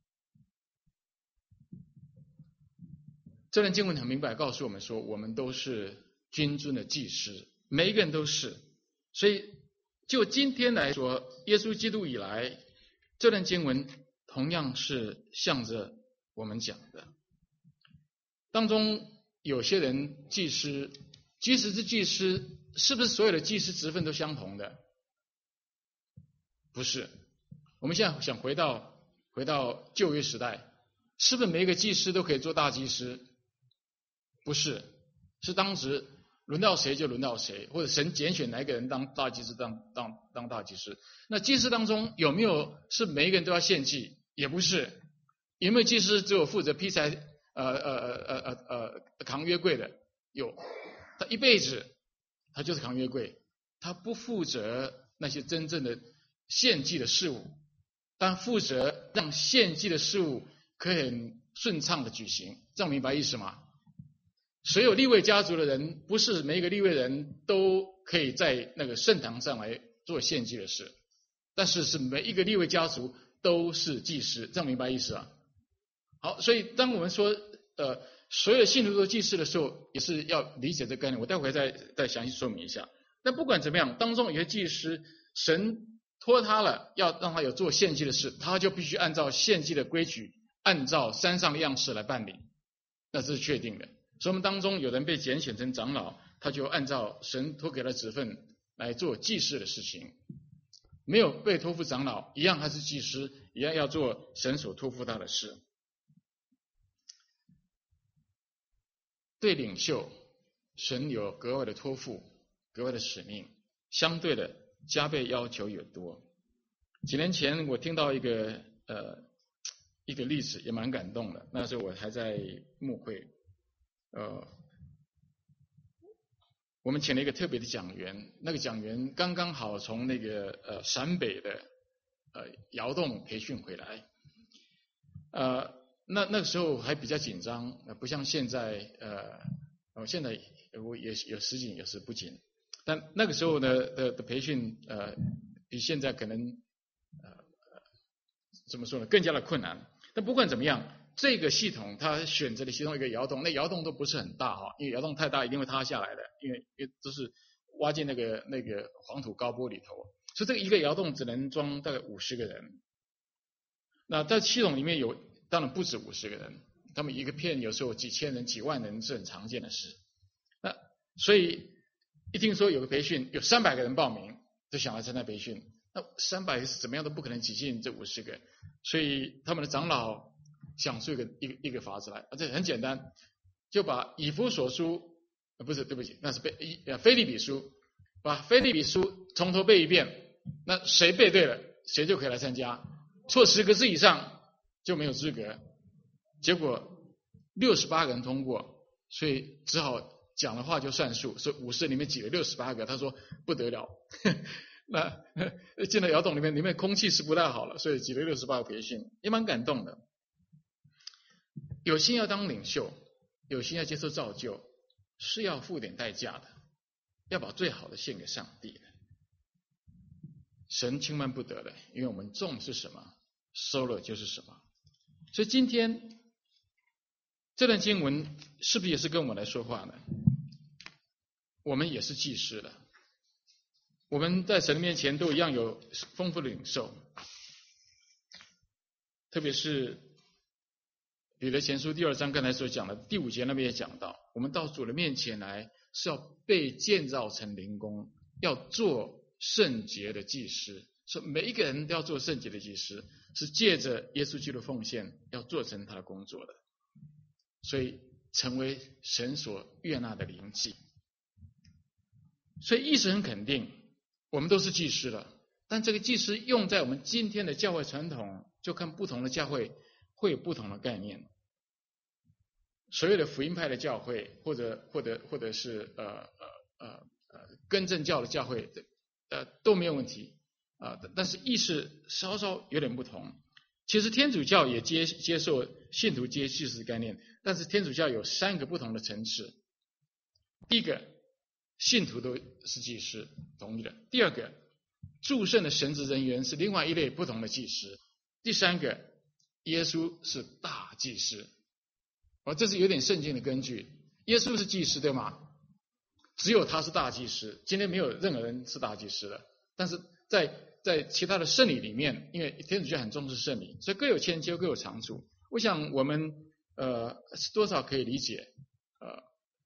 这段经文很明白告诉我们说，我们都是君尊的祭司，每一个人都是。所以就今天来说，耶稣基督以来，这段经文同样是向着我们讲的。当中有些人祭司，即使是祭司，是不是所有的祭司职分都相同的？不是。我们现在想回到旧约时代，是不是每一个祭司都可以做大祭司？不是，是当时轮到谁就轮到谁，或者神拣选哪一个人当大祭司，当大祭司。那祭司当中有没有是每一个人都要献祭？也不是。有没有祭司只有负责劈柴扛约柜的？有，他一辈子他就是扛约柜，他不负责那些真正的献祭的事物，但负责让献祭的事物可以很顺畅的举行。这样明白意思吗？所有利未家族的人，不是每一个利未人都可以在那个圣堂上来做献祭的事，但是是每一个利未家族都是祭司。这样明白意思啊？好，所以当我们说所有的信徒都祭司的时候，也是要理解这个概念。我待会再详细说明一下。但不管怎么样，当中有些祭司，神托他了，要让他有做献祭的事，他就必须按照献祭的规矩，按照山上的样式来办理，那这是确定的。所以我们当中有人被拣选成长老，他就按照神托给他的职分来做祭司的事情。没有被托付长老，一样他是祭司，一样要做神所托付他的事。对领袖，神有格外的托付，格外的使命，相对的加倍要求也多。几年前我听到一个例子，也蛮感动的。那时候我还在牧会，我们请了一个特别的讲员，那个讲员刚刚好从那个陕北的窑洞培训回来，那个时候还比较紧张，不像现在，现在我也有时紧有时不紧，但那个时候的培训比现在可能怎么说呢，更加的困难。但不管怎么样，这个系统他选择的其中一个窑洞，那窑洞都不是很大哈，因为窑洞太大一定会塌下来的，因为都是挖进那个黄土高坡里头，所以这个一个窑洞只能装大概50个人。那在系统里面当然不止50个人，他们一个片有时候几千人、几万人是很常见的事。那所以一听说有个培训，有300个人报名，就想来参加培训。那300是怎么样都不可能挤进这50个，所以他们的长老想出一个法子来，这很简单，就把以弗所书不是，对不起，那是腓立比书，把腓立比书从头背一遍，那谁背对了，谁就可以来参加，错10个字以上就没有资格。结果68个人通过，所以只好讲的话就算数，所以50里面挤了68个，他说不得了。那进了窑洞里面空气是不太好了，所以挤了68个培训，也蛮感动的。有心要当领袖，有心要接受造就，是要付点代价的，要把最好的献给上帝的。神轻慢不得的，因为我们种是什么，收了就是什么。所以今天这段经文是不是也是跟我们来说话呢？我们也是祭司的，我们在神的面前都一样有丰富的领受，特别是彼得前书第2章刚才所讲的第5节那边也讲到，我们到主的面前来是要被建造成灵宫，要做圣洁的祭司。所以每一个人都要做圣洁的祭司，是借着耶稣基督奉献要做成他的工作的，所以成为神所悦纳的灵祭。所以意思很肯定，我们都是祭司了，但这个祭司用在我们今天的教会传统，就看不同的教会会有不同的概念。所有的福音派的教会，或者是更正教的教会，都没有问题但是意识稍稍有点不同。其实天主教也接受信徒皆祭司的概念，但是天主教有3个不同的层次。第一个，信徒都是祭司，同意的。第二个，祝圣的神职人员是另外一类不同的祭司。第3个，耶稣是大祭司。这是有点圣经的根据。耶稣是祭司对吗？只有他是大祭司，今天没有任何人是大祭司的。但是在其他的圣礼里面，因为天主教很重视圣礼，所以各有千秋，各有长处。我想我们多少可以理解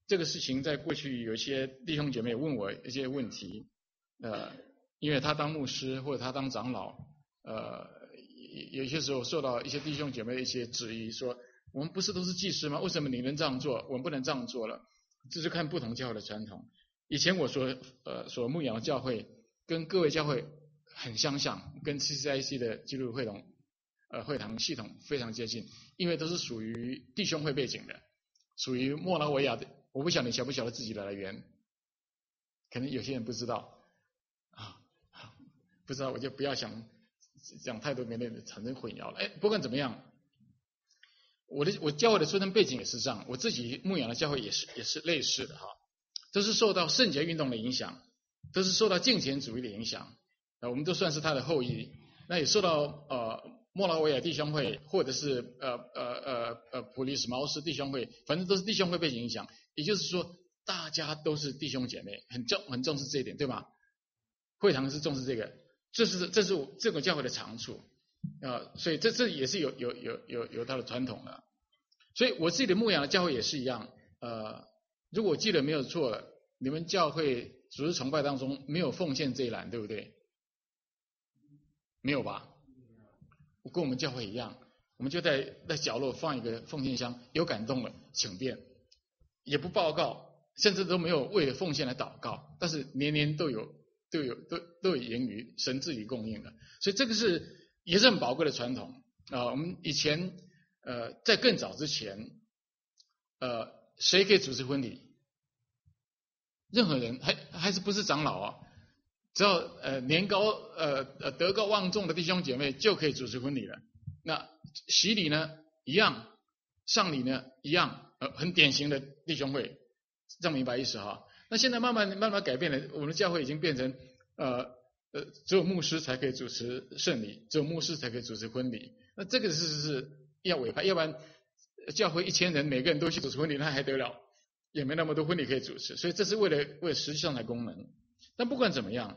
这个事情在过去有一些弟兄姐妹问我一些问题，因为他当牧师或者他当长老，有些时候受到一些弟兄姐妹的一些质疑，说我们不是都是祭司吗？为什么你能这样做，我们不能这样做了？这是看不同教会的传统。以前我所牧养的教会跟各位教会很相像，跟 CCIC 的基督会堂系统非常接近，因为都是属于弟兄会背景的，属于莫拉维亚的。我不晓得你晓不晓得自己的来源，可能有些人不知道啊，不知道我就不要想讲太多，免得产生混淆了。不管怎么样，我教会的出生背景也是这样，我自己牧养的教会也是类似的哈，都是受到圣洁运动的影响，都是受到敬虔主义的影响，我们都算是他的后裔。那也受到莫拉维亚弟兄会或者是普利史茅斯弟兄会，反正都是弟兄会背景影响。也就是说，大家都是弟兄姐妹，很重视这一点，对吧？会堂是重视这个，这是这个教会的长处所以这也是有它的传统的。所以我自己的牧养的教会也是一样。如果我记得没有错了，你们教会主日崇拜当中没有奉献这一栏，对不对？没有吧？跟我们教会一样，我们就在角落放一个奉献箱，有感动了请便，也不报告，甚至都没有为了奉献来祷告，但是年年都有盈余，神自己供应的。所以这个也是很宝贵的传统我们以前在更早之前谁可以主持婚礼？任何人还是不是长老啊？只要年高德高望重的弟兄姐妹就可以主持婚礼了。那洗礼呢一样，上礼呢一样，很典型的弟兄会，这样明白意思哈？那现在慢慢改变了，我们的教会已经变成只有牧师才可以主持圣礼，只有牧师才可以主持婚礼。那这个是要委派，要不然教会1000人每个人都去主持婚礼，那还得了？也没那么多婚礼可以主持，所以这是为了实际上的功能。但不管怎么样，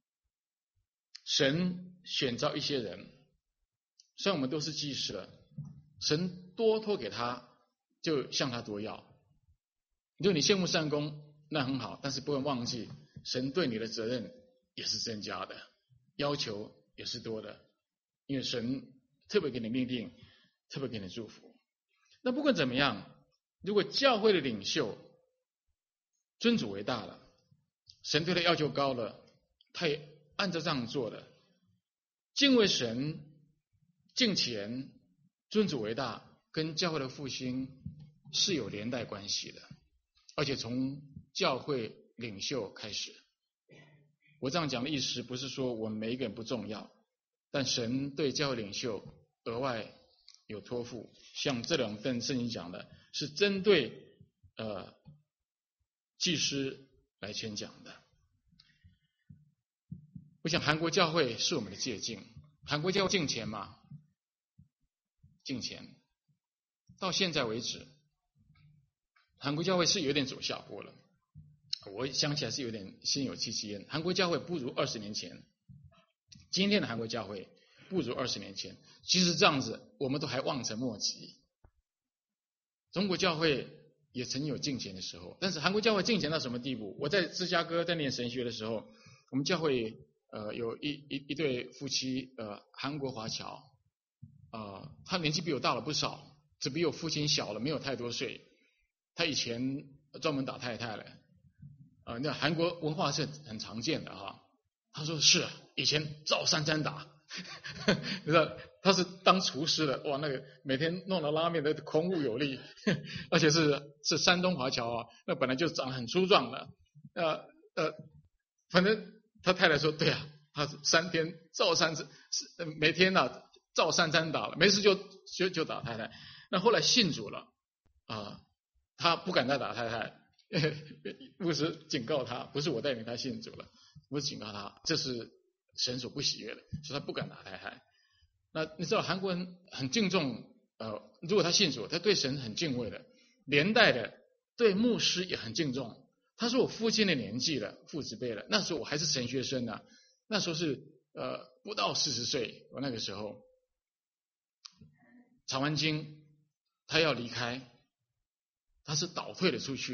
神选召一些人，虽然我们都是祭司了，神多托给他，就向他多要。如果你羡慕善功，那很好，但是不能忘记，神对你的责任也是增加的，要求也是多的，因为神特别给你命定，特别给你祝福。那不管怎么样，如果教会的领袖尊主为大了，神对他要求高了，他也按照这样做的，敬畏神、敬虔、尊主为大，跟教会的复兴是有连带关系的，而且从教会领袖开始。我这样讲的意思不是说我们每一个人不重要，但神对教会领袖额外有托付，像这两段圣经讲的，是针对祭司来宣讲的。我想韩国教会是我们的借鉴，韩国教会敬虔吗？敬虔，到现在为止，韩国教会是有点走下坡了。我想起来是有点心有戚戚焉。韩国教会不如20年前，今天的韩国教会不如20年前。即使这样子，我们都还望尘莫及。中国教会也曾经有敬虔的时候，但是韩国教会敬虔到什么地步？我在芝加哥在念神学的时候，我们教会有一对夫妻，韩国华侨，他年纪比我大了不少，只比我父亲小了没有太多岁。他以前专门打太太了，那韩国文化是很常见的哈。他说是啊，以前照三餐打，你知道他是当厨师的，哇，那个每天弄的拉面都空无有力，而且是山东华侨啊，那本来就长得很粗壮的，反正他太太说对啊，他3天照三餐，每天照三餐打了，没事就打太太。那后来信主了他不敢再打太太，牧师警告他，不是我带领他信主了，牧师警告他，这是神所不喜悦的，所以他不敢打太太。那你知道韩国人很敬重如果他信主，他对神很敬畏的，连带的对牧师也很敬重。他说我父亲的年纪了，父子辈了，那时候我还是神学生呢，那时候是不到40岁，我那个时候查完经他要离开，他是倒退了出去了。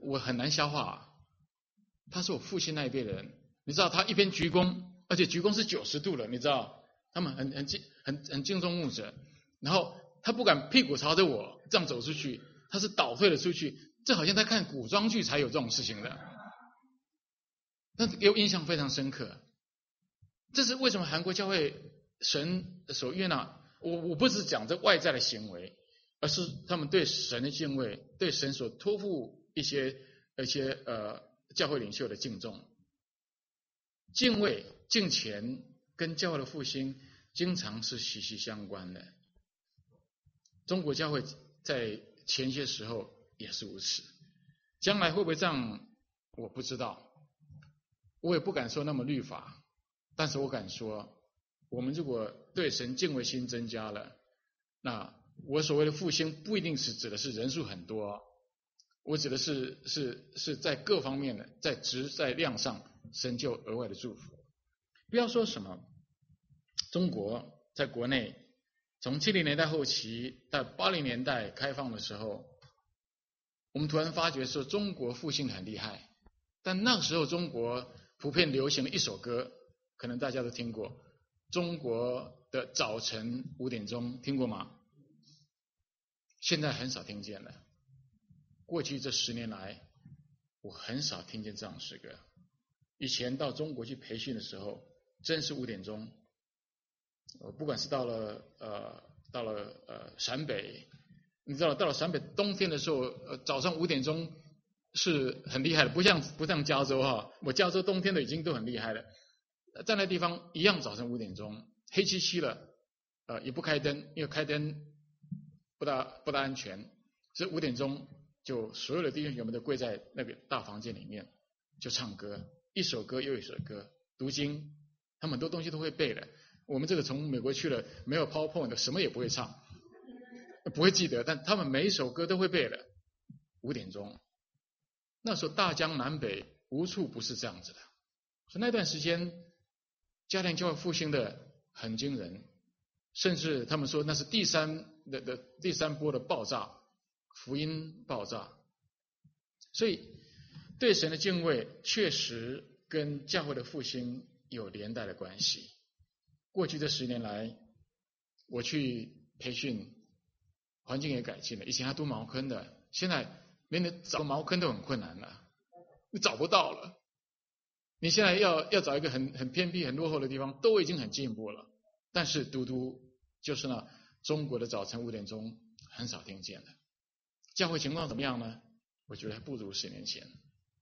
我很难消化啊。他是我父亲那一辈的人，你知道他一边鞠躬，而且鞠躬是90度了，你知道他们很敬重牧者，然后他不敢屁股朝着我这样走出去，他是倒退了出去，这好像在看古装剧才有这种事情的，但给我印象非常深刻。这是为什么韩国教会神所悦纳，我不是讲这外在的行为，而是他们对神的敬畏，对神所托付一些教会领袖的敬重。敬畏敬虔跟教会的复兴经常是息息相关的。中国教会在前些时候也是如此，将来会不会这样我不知道，我也不敢说那么律法，但是我敢说，我们如果对神敬畏心增加了，那我所谓的复兴不一定是指的是人数很多，我指的是在各方面的，在质在量上，神就额外的祝福。不要说什么中国在国内从70年代后期到80年代开放的时候，我们突然发觉说中国复兴很厉害，但那个时候中国普遍流行了一首歌，可能大家都听过，中国的早晨5点钟，听过吗？现在很少听见了。过去这10年来，我很少听见这样的诗歌。以前到中国去培训的时候，真是5点钟，不管是到了陕北，你知道到了陕北冬天的时候，早上5点钟是很厉害的，不像加州哈，我加州冬天都已经都很厉害了，在那地方一样早上5点钟，黑漆漆了，也不开灯，因为开灯不大安全，所以5点钟就所有的弟兄姐妹都跪在那个大房间里面，就唱歌，一首歌又一首歌，读经，他们很多东西都会背的。我们这个从美国去了，没有 PowerPoint 的，什么也不会唱，不会记得，但他们每一首歌都会背的。5点钟，那时候大江南北无处不是这样子的，所以那段时间家庭教会复兴的很惊人，甚至他们说那是第三波的爆炸，福音爆炸。所以对神的敬畏确实跟教会的复兴有连带的关系。过去这10年来，我去培训，环境也改进了，以前还读茅坑的，现在连你找茅坑都很困难了，你找不到了。你现在要找一个很偏僻很落后的地方，都已经很进步了，但是就是那中国的早晨5点钟很少听见了。教会情况怎么样呢？我觉得还不如10年前。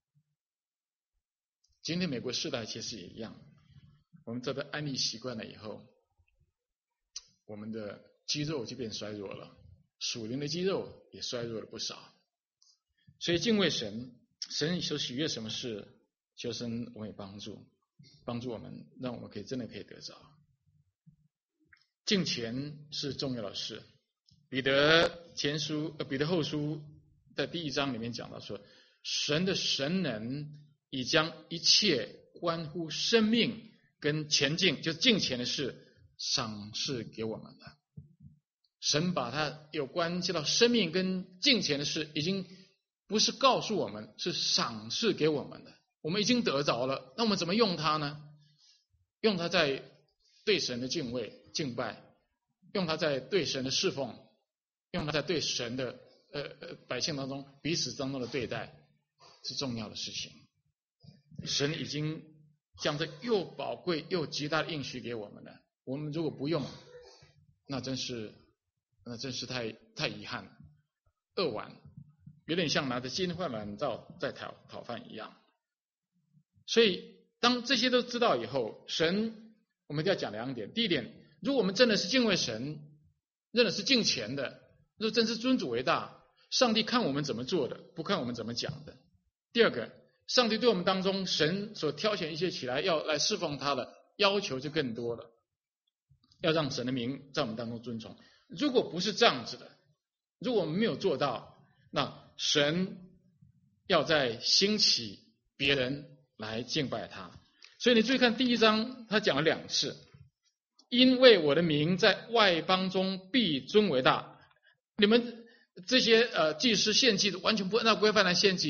今天美国世代其实也一样，我们这个安利习惯了以后，我们的肌肉就变衰弱了，属灵的肌肉也衰弱了不少。所以敬畏神，神所喜悦什么事，求神我们也帮助我们，让我们真的可以得着。敬虔是重要的事。彼得后书在第1章里面讲到说，神的神能已将一切关乎生命跟前进，就是敬虔的事赏赐给我们了。神把他有关系到生命跟敬虔的事，已经不是告诉我们，是赏赐给我们的，我们已经得着了。那我们怎么用它呢？用它在对神的敬畏敬拜，用它在对神的侍奉，用它在对神的百姓当中彼此当中的对待，是重要的事情。神已经将这又宝贵又极大的应许给我们了，我们如果不用，那真是太遗憾了，扼腕，有点像拿着金饭碗在讨饭一样。所以当这些都知道以后，神我们一定要讲2点。第一点，如果我们真的是敬畏神，真的是敬虔的，如果真是尊主为大，上帝看我们怎么做的，不看我们怎么讲的。第二个，上帝对我们当中神所挑选一些起来要来侍奉他的要求就更多了，要让神的名在我们当中尊崇。如果不是这样子的，如果我们没有做到，那神要再兴起别人来敬拜他。所以你注意看第1章他讲了2次，因为我的名在外邦中必尊为大。你们这些祭司献祭完全不按照规范来献祭，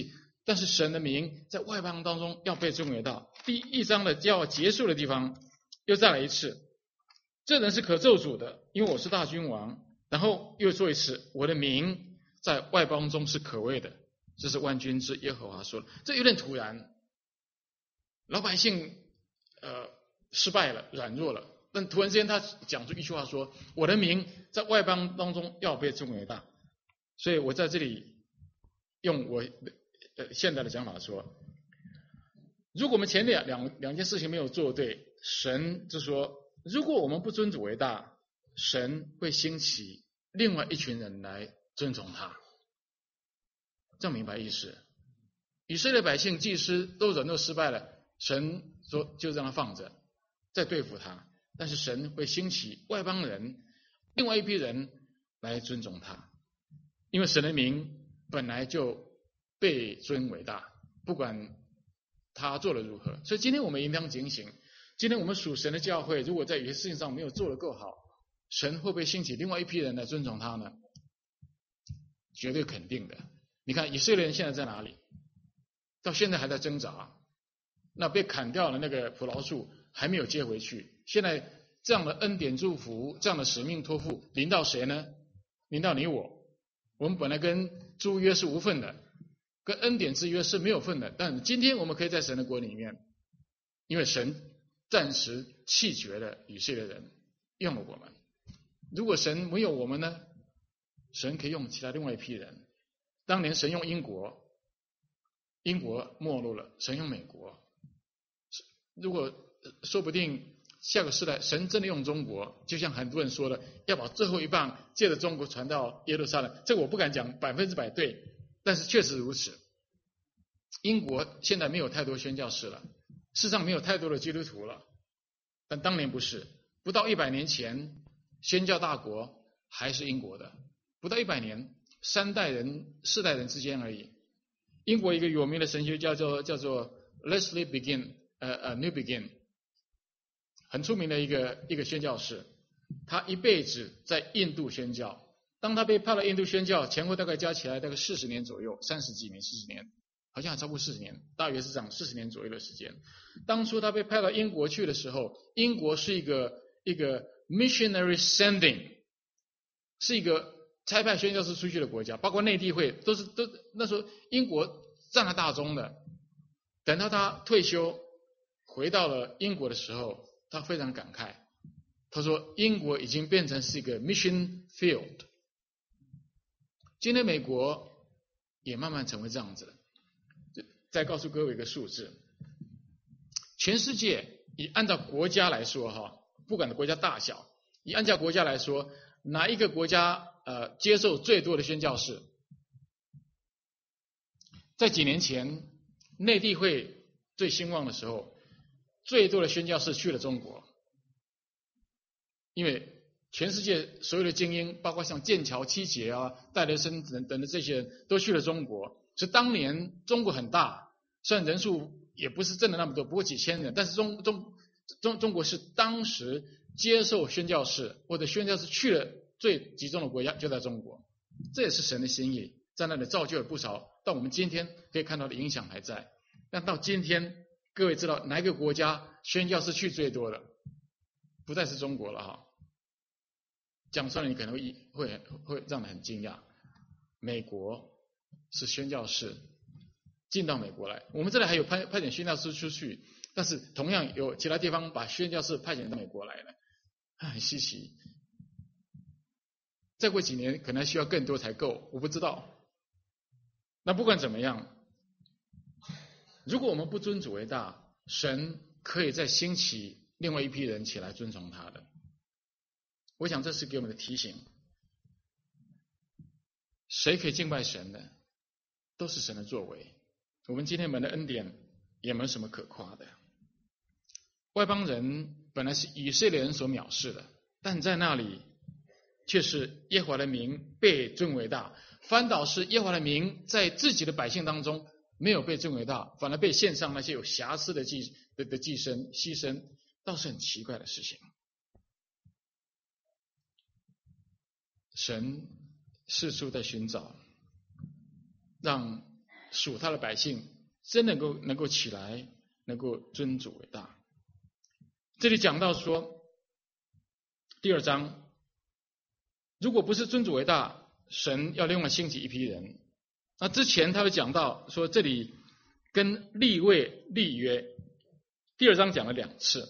但是神的名在外邦当中要被尊为大。第1章的要结束的地方又再来一次，这人是可咒诅的，因为我是大君王。然后又说一次，我的名在外邦中是可畏的，这是万军之耶和华说的。这有点突然，老百姓失败了，软弱了，但突然之间他讲出一句话说，我的名在外邦当中要被尊为大。所以我在这里用我现在的讲法说，如果我们前两件事情没有做对，神就说，如果我们不尊主为大，神会兴起另外一群人来尊崇他。这样明白意思？以色列百姓祭司都软弱失败了，神说就让他放着，再对付他。但是神会兴起外邦人，另外一批人来尊重他，因为神的名本来就被尊为大，不管他做得如何。所以今天我们应当警醒，今天我们属神的教会，如果在有些事情上没有做得够好，神会不会兴起另外一批人来尊重他呢？绝对肯定的。你看以色列人现在在哪里？到现在还在挣扎。那被砍掉了那个葡萄树还没有接回去，现在这样的恩典祝福，这样的使命托付临到谁呢？临到你我。我们本来跟诸约是无份的，跟恩典之约是没有份的，但今天我们可以在神的国里面，因为神暂时弃绝了以色列人，用了我们。如果神没有我们呢？神可以用其他另外一批人。当年神用英国，英国没落了，神用美国。如果说不定下个时代神真的用中国，就像很多人说的，要把最后一棒借着中国传到耶路撒冷，这个我不敢讲100%对，但是确实如此。英国现在没有太多宣教士了，世上没有太多的基督徒了，但当年不是，不到100年前，宣教大国还是英国的，不到100年，3代人4代人之间而已。英国一个有名的神学家叫做 Leslie New Begin， 很出名的一个宣教士，他一辈子在印度宣教。当他被派到印度宣教，前后大概加起来大概40年左右，30几年40年，好像还超过40年，大约是这样40年左右的时间。当初他被派到英国去的时候，英国是一个 missionary sending， 是一个差派宣教士出去的国家，包括内地会都那时候英国占了大宗的。等到他退休回到了英国的时候，他非常感慨，他说英国已经变成是一个 mission field。 今天美国也慢慢成为这样子了。再告诉各位一个数字，全世界以按照国家来说不管国家大小，以按照国家来说，哪一个国家接受最多的宣教士？在几年前内地会最兴旺的时候，最多的宣教士去了中国，因为全世界所有的精英，包括像剑桥、七杰戴德生等的这些人都去了中国。是当年中国很大，虽然人数也不是真的那么多，不过几千人，但是中国是当时接受宣教士或者宣教士去了最集中的国家就在中国。这也是神的心意，在那里造就了不少到我们今天可以看到的影响还在。但到今天各位知道哪一个国家宣教士去最多的？不再是中国了讲出来你可能会让人很惊讶，美国是宣教士进到美国来。我们这里还有派遣宣教士出去，但是同样有其他地方把宣教士派遣到美国来了，很稀奇。再过几年可能需要更多才够，我不知道。那不管怎么样，如果我们不尊主为大，神可以再兴起另外一批人起来尊崇他的。我想这是给我们的提醒。谁可以敬拜神呢？都是神的作为。我们今天门的恩典也没有什么可夸的。外邦人本来是以色列人所藐视的，但在那里却是耶和华的名被尊为大，反倒是耶和华的名在自己的百姓当中没有被尊为大，反而被献上那些有瑕疵的牺牲，倒是很奇怪的事情。神四处在寻找，让属他的百姓真能够起来，能够尊主为大。这里讲到说，第2章，如果不是尊主为大，神要另外兴起一批人。那之前他会讲到说，这里跟利未立约，第2章讲了2次，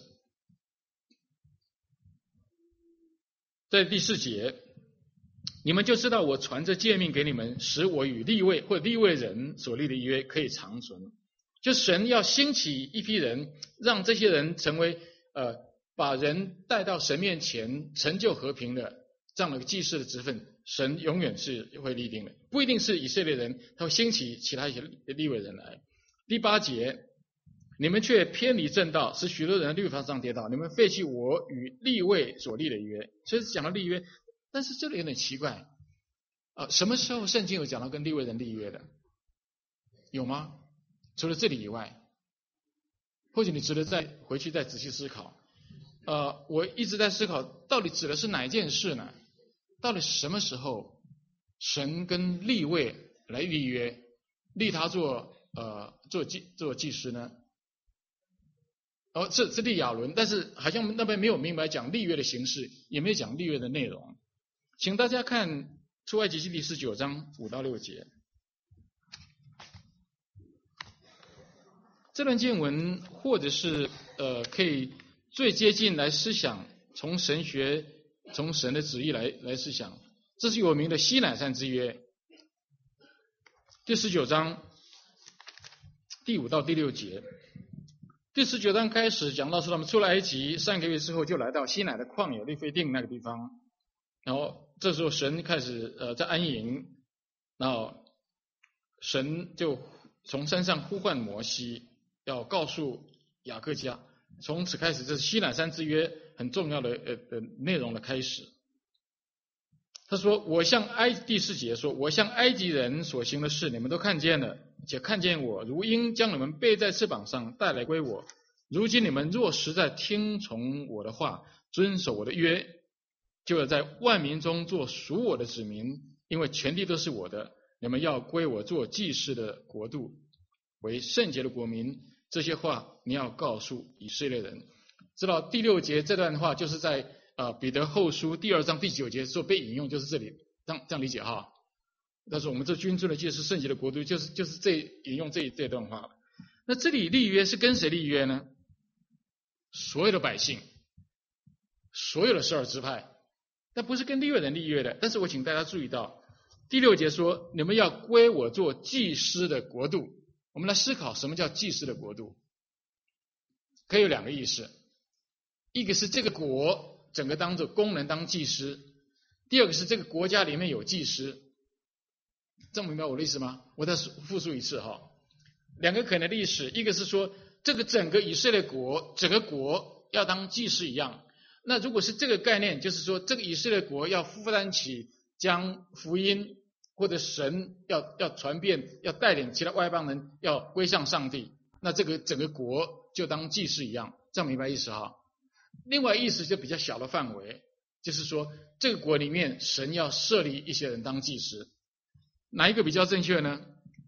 在第4节，你们就知道我传这诫命给你们，使我与利未或利未人所立的约可以长存。就神要兴起一批人，让这些人成为把人带到神面前，成就和平的这样的祭司的职分，神永远是会立定的，不一定是以色列人，他会兴起其他一些利未人来。第8节，你们却偏离正道，使许多人在律法上跌倒，你们废弃我与利未所立的约。所以讲到立约，但是这里有点奇怪什么时候圣经有讲到跟利未人立约的？有吗？除了这里以外，或许你值得再回去再仔细思考。我一直在思考，到底指的是哪一件事呢？到底什么时候神跟利未来立约，立他做祭司呢？是立亚伦，但是好像那边没有明白讲立约的形式，也没有讲立约的内容。请大家看出埃及记第19章5到6节。这段经文或者是可以最接近来思想，从神学从神的旨意来思想。这是有名的西乃山之约，第19章第5到第6节。第19章开始讲到说，他们出了埃及3个月之后，就来到西乃的旷野利非定那个地方，然后这时候神开始在安营，然后神就从山上呼唤摩西，要告诉雅各家，从此开始，这是西乃山之约很重要的内容的开始。他说：“第4节说，我向埃及人所行的事，你们都看见了，且看见我如鹰将你们背在翅膀上带来归我。如今你们若实在听从我的话，遵守我的约，就要在万民中做属我的子民，因为全地都是我的。你们要归我做祭司的国度，为圣洁的国民。这些话你要告诉以色列人。”知道第6节这段话就是在彼得后书第2章第9节所被引用，就是这里，这样理解哈。但是我们这君尊的祭司圣洁的国度，就是引用这段话。那这里立约是跟谁立约呢？所有的百姓，所有的12支派，但不是跟利未人立约的。但是我请大家注意到第6节说，你们要归我做祭司的国度。我们来思考什么叫祭司的国度，可以有2个意思。一个是这个国整个当做功能当祭司，第二个是这个国家里面有祭司。这么明白我的意思吗？我再复述一次哈。2个可能的意思，一个是说这个整个以色列国，整个国要当祭司一样。那如果是这个概念，就是说这个以色列国要负担起将福音或者神要传遍，要带领其他外邦人要归向上帝，那这个整个国就当祭司一样，这样明白意思哈。另外意思就比较小的范围，就是说这个国里面神要设立一些人当祭司，哪一个比较正确呢？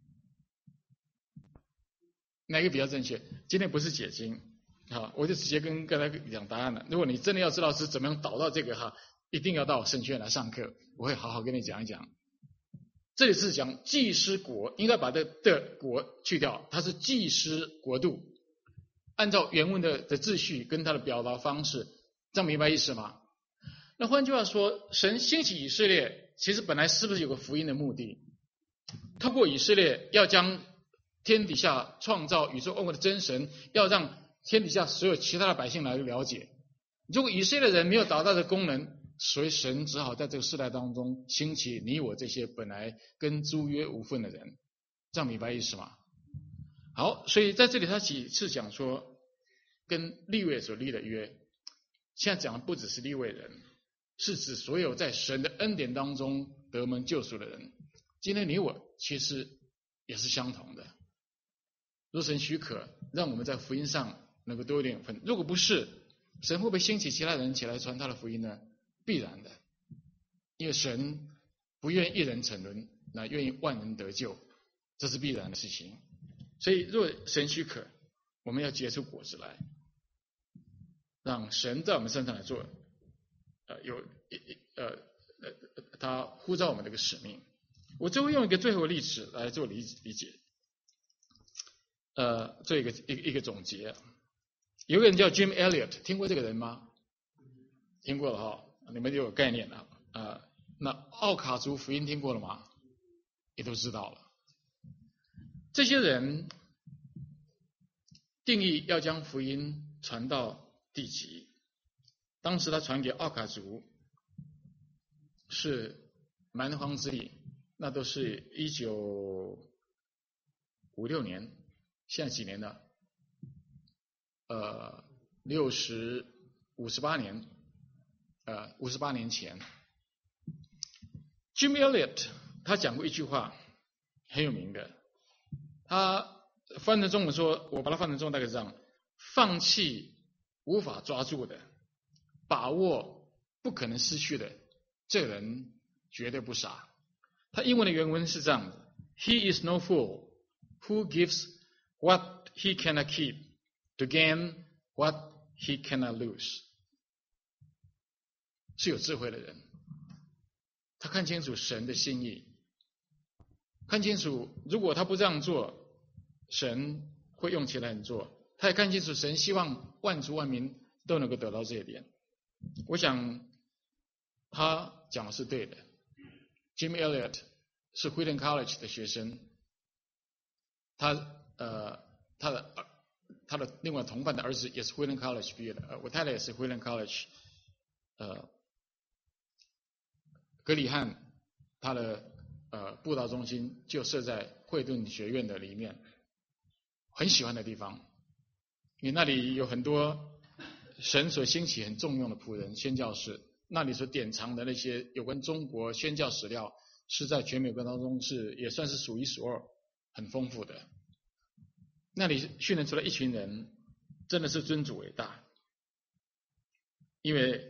哪一个比较正确？今天不是解经，好，我就直接跟大家讲答案了。如果你真的要知道是怎么样导到这个哈，一定要到神学院来上课，我会好好跟你讲一讲。这里是讲祭司国，应该把的国去掉，它是祭司国度。按照原文的秩序跟它的表达方式，这样明白意思吗？那换句话说，神兴起以色列，其实本来是不是有个福音的目的？透过以色列要将天底下创造宇宙万物的真神，要让天底下所有其他的百姓来了解。如果以色列人没有达到的功能，所以神只好在这个世代当中兴起你我这些本来跟诸约无分的人，这样明白意思吗？好，所以在这里他几次讲说跟利未所立的约，现在讲的不只是利未人，是指所有在神的恩典当中得蒙救赎的人。今天你我其实也是相同的，若神许可，让我们在福音上能够多一点分。如果不是，神会不会兴起其他人起来传他的福音呢？必然的，因为神不愿一人沉沦，那愿意万人得救。 这是必然的事情。所以若神许可，我们要结出果子来，让神在我们身上来做他呼召我们这个使命。我最后用一个最后的例子来做理解，做一个总结。有个人叫 Jim Elliot， 听过这个人吗？听过了哈，你们就有概念了。那奥卡族福音听过了吗？也都知道了。这些人定义要将福音传到地极。当时他传给奥卡族是蛮荒之地，那都是1956年，现在几年了？58年前。Jim Elliot 他讲过一句话很有名的，他翻成中文说，我把它翻成中文大概是这样：放弃无法抓住的，把握不可能失去的，这人绝对不傻。他英文的原文是这样的 ：He is no fool who gives what he cannot keep to gain what he cannot lose。是有智慧的人，他看清楚神的心意，看清楚如果他不这样做，神会用其他人做。他也看清楚神希望万族万民都能够得到这一点。我想他讲的是对的。Jim Elliot 是 Wheaton College 的学生，他的另外同伴的儿子也是 Wheaton College 毕业的，我太太也是 Wheaton College。格里汉他的布道中心就设在惠顿学院的里面，很喜欢的地方，因为那里有很多神所兴起很重用的仆人宣教士，那里所典藏的那些有关中国宣教史料是在全美国当中也算是数一数二很丰富的。那里训练出来一群人，真的是尊主伟大。因为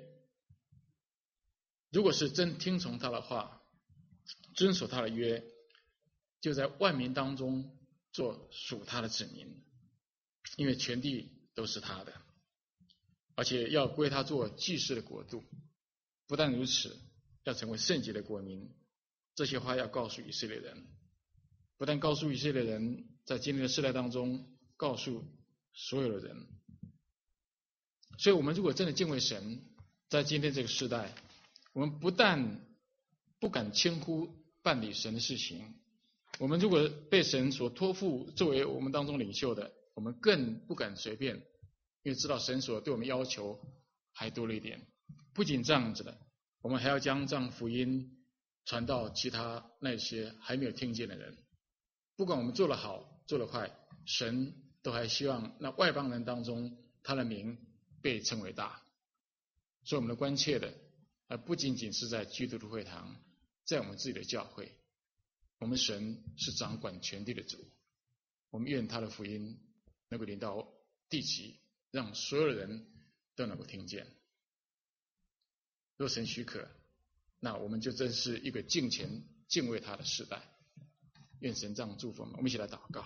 如果是真听从他的话，遵守他的约，就在万民当中做属他的子民，因为全地都是他的，而且要归他做祭祀的国度。不但如此，要成为圣洁的国民。这些话要告诉以色列人，不但告诉以色列人，在今天的世代当中告诉所有的人。所以我们如果真的敬畏神，在今天这个时代，我们不但不敢轻忽办理神的事情，我们如果被神所托付作为我们当中领袖的，我们更不敢随便，因为知道神所对我们要求还多了一点。不仅这样子的，我们还要将这样福音传到其他那些还没有听见的人。不管我们做得好做得坏，神都还希望那外邦人当中他的名被称为大。所以我们的关切的不仅仅是在基督的会堂，在我们自己的教会，我们神是掌管全地的主，我们愿他的福音能够临到地极，让所有的人都能够听见。若神许可，那我们就真是一个敬虔敬畏他的时代。愿神这样祝福我们。我们一起来祷告。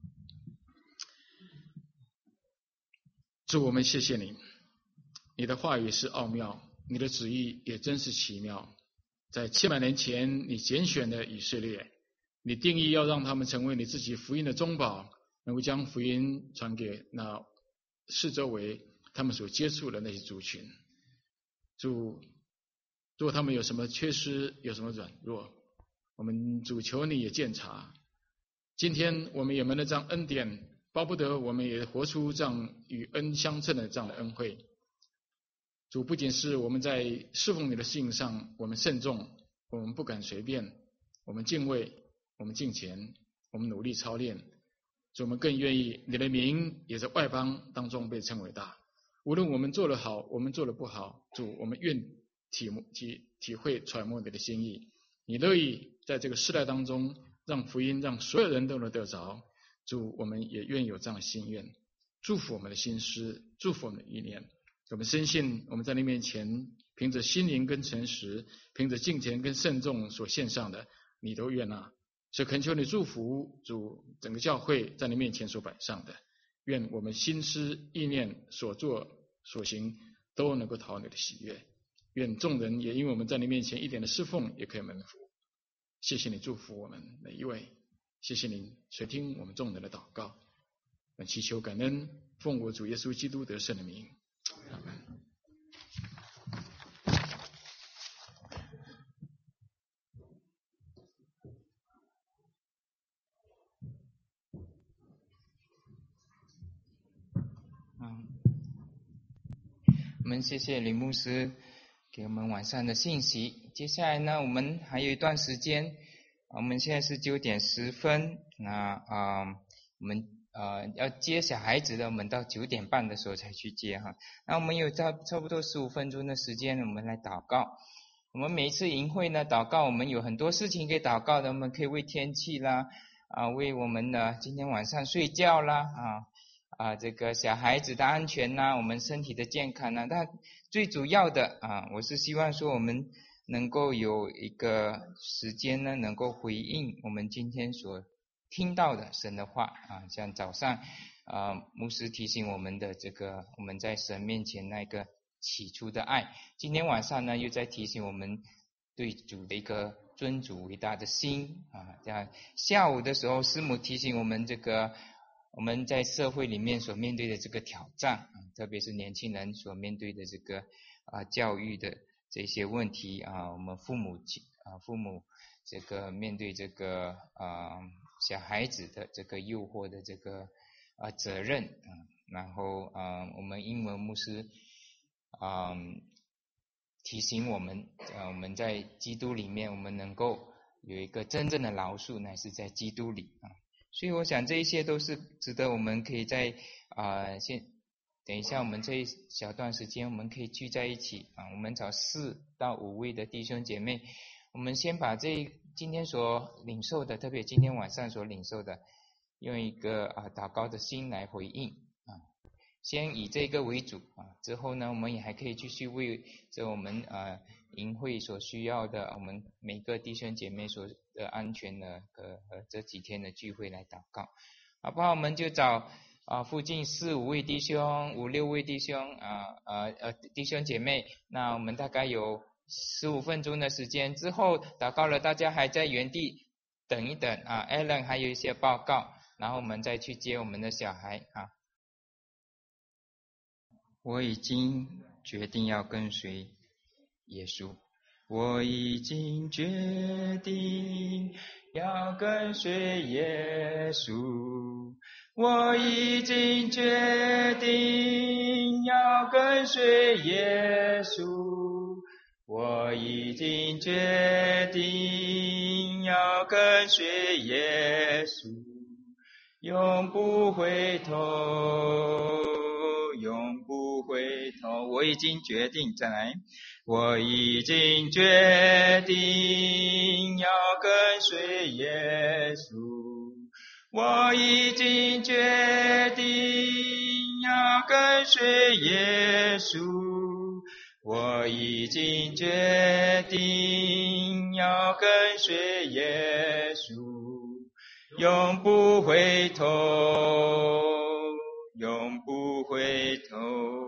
主，我们谢谢你，你的话语是奥妙，你的旨意也真是奇妙。在700年前，你拣选了以色列，你定义要让他们成为你自己福音的中保，能够将福音传给那四周围他们所接触的那些族群。主，如果他们有什么缺失，有什么软弱，我们主求你也鉴察。今天我们有没有这样恩典，巴不得我们也活出这样与恩相称的这样的恩惠。主，不仅是我们在侍奉你的事情上我们慎重，我们不敢随便，我们敬畏，我们敬虔，我们努力操练。主，我们更愿意你的名也在外邦当中被称为大。无论我们做得好，我们做得不好，主，我们愿体会揣摩你的心意。你乐意在这个世代当中让福音让所有人都能得着。主，我们也愿有这样的心愿，祝福我们的心思，祝福我们的意念。我们深信我们在你面前凭着心灵跟诚实，凭着敬虔跟慎重所献上的，你都悦纳。 所以恳求你祝福主整个教会在你面前所摆上的，愿我们心思意念所做所行都能够讨你的喜悦，愿众人也因为我们在你面前一点的侍奉也可以蒙福。谢谢你祝福我们每一位，谢谢你垂听我们众人的祷告，本祈求感恩，奉我主耶稣基督得胜的名，阿们。 我们谢谢李牧师给我们晚上的信息。接下来呢，我们还有一段时间，我们现在是9点10分，那我们要接小孩子的，我们到9点半的时候才去接哈。那我们有差不多15分钟的时间，我们来祷告。我们每一次营会呢，祷告我们有很多事情可以祷告的，我们可以为天气啦，为我们的今天晚上睡觉啦，这个小孩子的安全呐，我们身体的健康呐，但最主要的我是希望说我们能够有一个时间呢，能够回应我们今天所听到的神的话像早上牧师提醒我们的这个我们在神面前那个起初的爱，今天晚上呢又在提醒我们对主的一个尊主伟大的心这样下午的时候师母提醒我们这个我们在社会里面所面对的这个挑战特别是年轻人所面对的这个教育的这些问题我们父母这个面对这个小孩子的这个诱惑的这个责任然后我们英文牧师提醒我们我们在基督里面我们能够有一个真正的饶恕乃是在基督里所以我想这一些都是值得我们可以在等一下我们这一小段时间我们可以聚在一起我们找4到5位的弟兄姐妹，我们先把今天所领受的，特别今天晚上所领受的，用一个祷告的心来回应先以这个为主之后呢我们也还可以继续为这我们营会所需要的我们每个弟兄姐妹所的安全的和这几天的聚会来祷告，好不好？我们就找附近4、5位弟兄5、6位弟兄弟兄姐妹，那我们大概有15分钟的时间，之后祷告了大家还在原地等一等Alan 还有一些报告，然后我们再去接我们的小孩我已经决定要跟随耶稣，我已经决定要跟随耶稣，我已经决定要跟随耶稣，我已经决定要跟随耶稣，永不回头，永不回头，我已经决定，再来，我已经决定要跟随耶稣，我已经决定要跟随耶稣，我已经决定要跟随耶稣，永不回头，永不回头。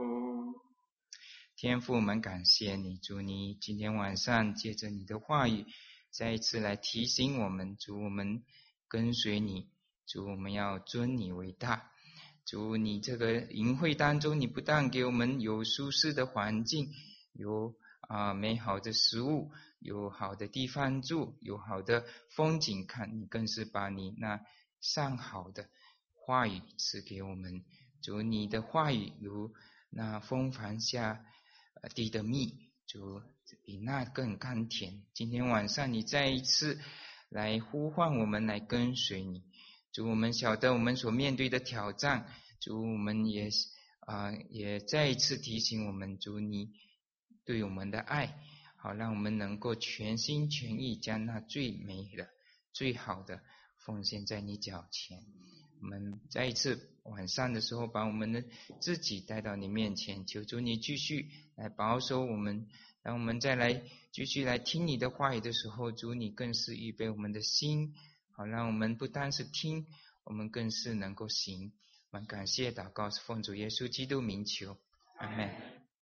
天父，我们感谢你，主，你今天晚上借着你的话语再一次来提醒我们，主，我们跟随你，主，我们要尊你为大，主，你这个营会当中，你不但给我们有舒适的环境，有美好的食物，有好的地方住，有好的风景看，你更是把你那上好的话语赐给我们，主，你的话语如那风帆下地的蜜，主，比那更甘甜。今天晚上你再一次来呼唤我们来跟随你，主，我们晓得我们所面对的挑战，主，我们也再一次提醒我们，主，你对我们的爱，好让我们能够全心全意将那最美的最好的奉献在你脚前。我们再一次晚上的时候把我们的自己带到你面前，求主你继续来保守我们，让我们再来继续来听你的话语的时候，主，你更是预备我们的心， 好让我们不单是听，我们更是能够行。我们感谢祷告是奉主耶稣基督名求，阿们。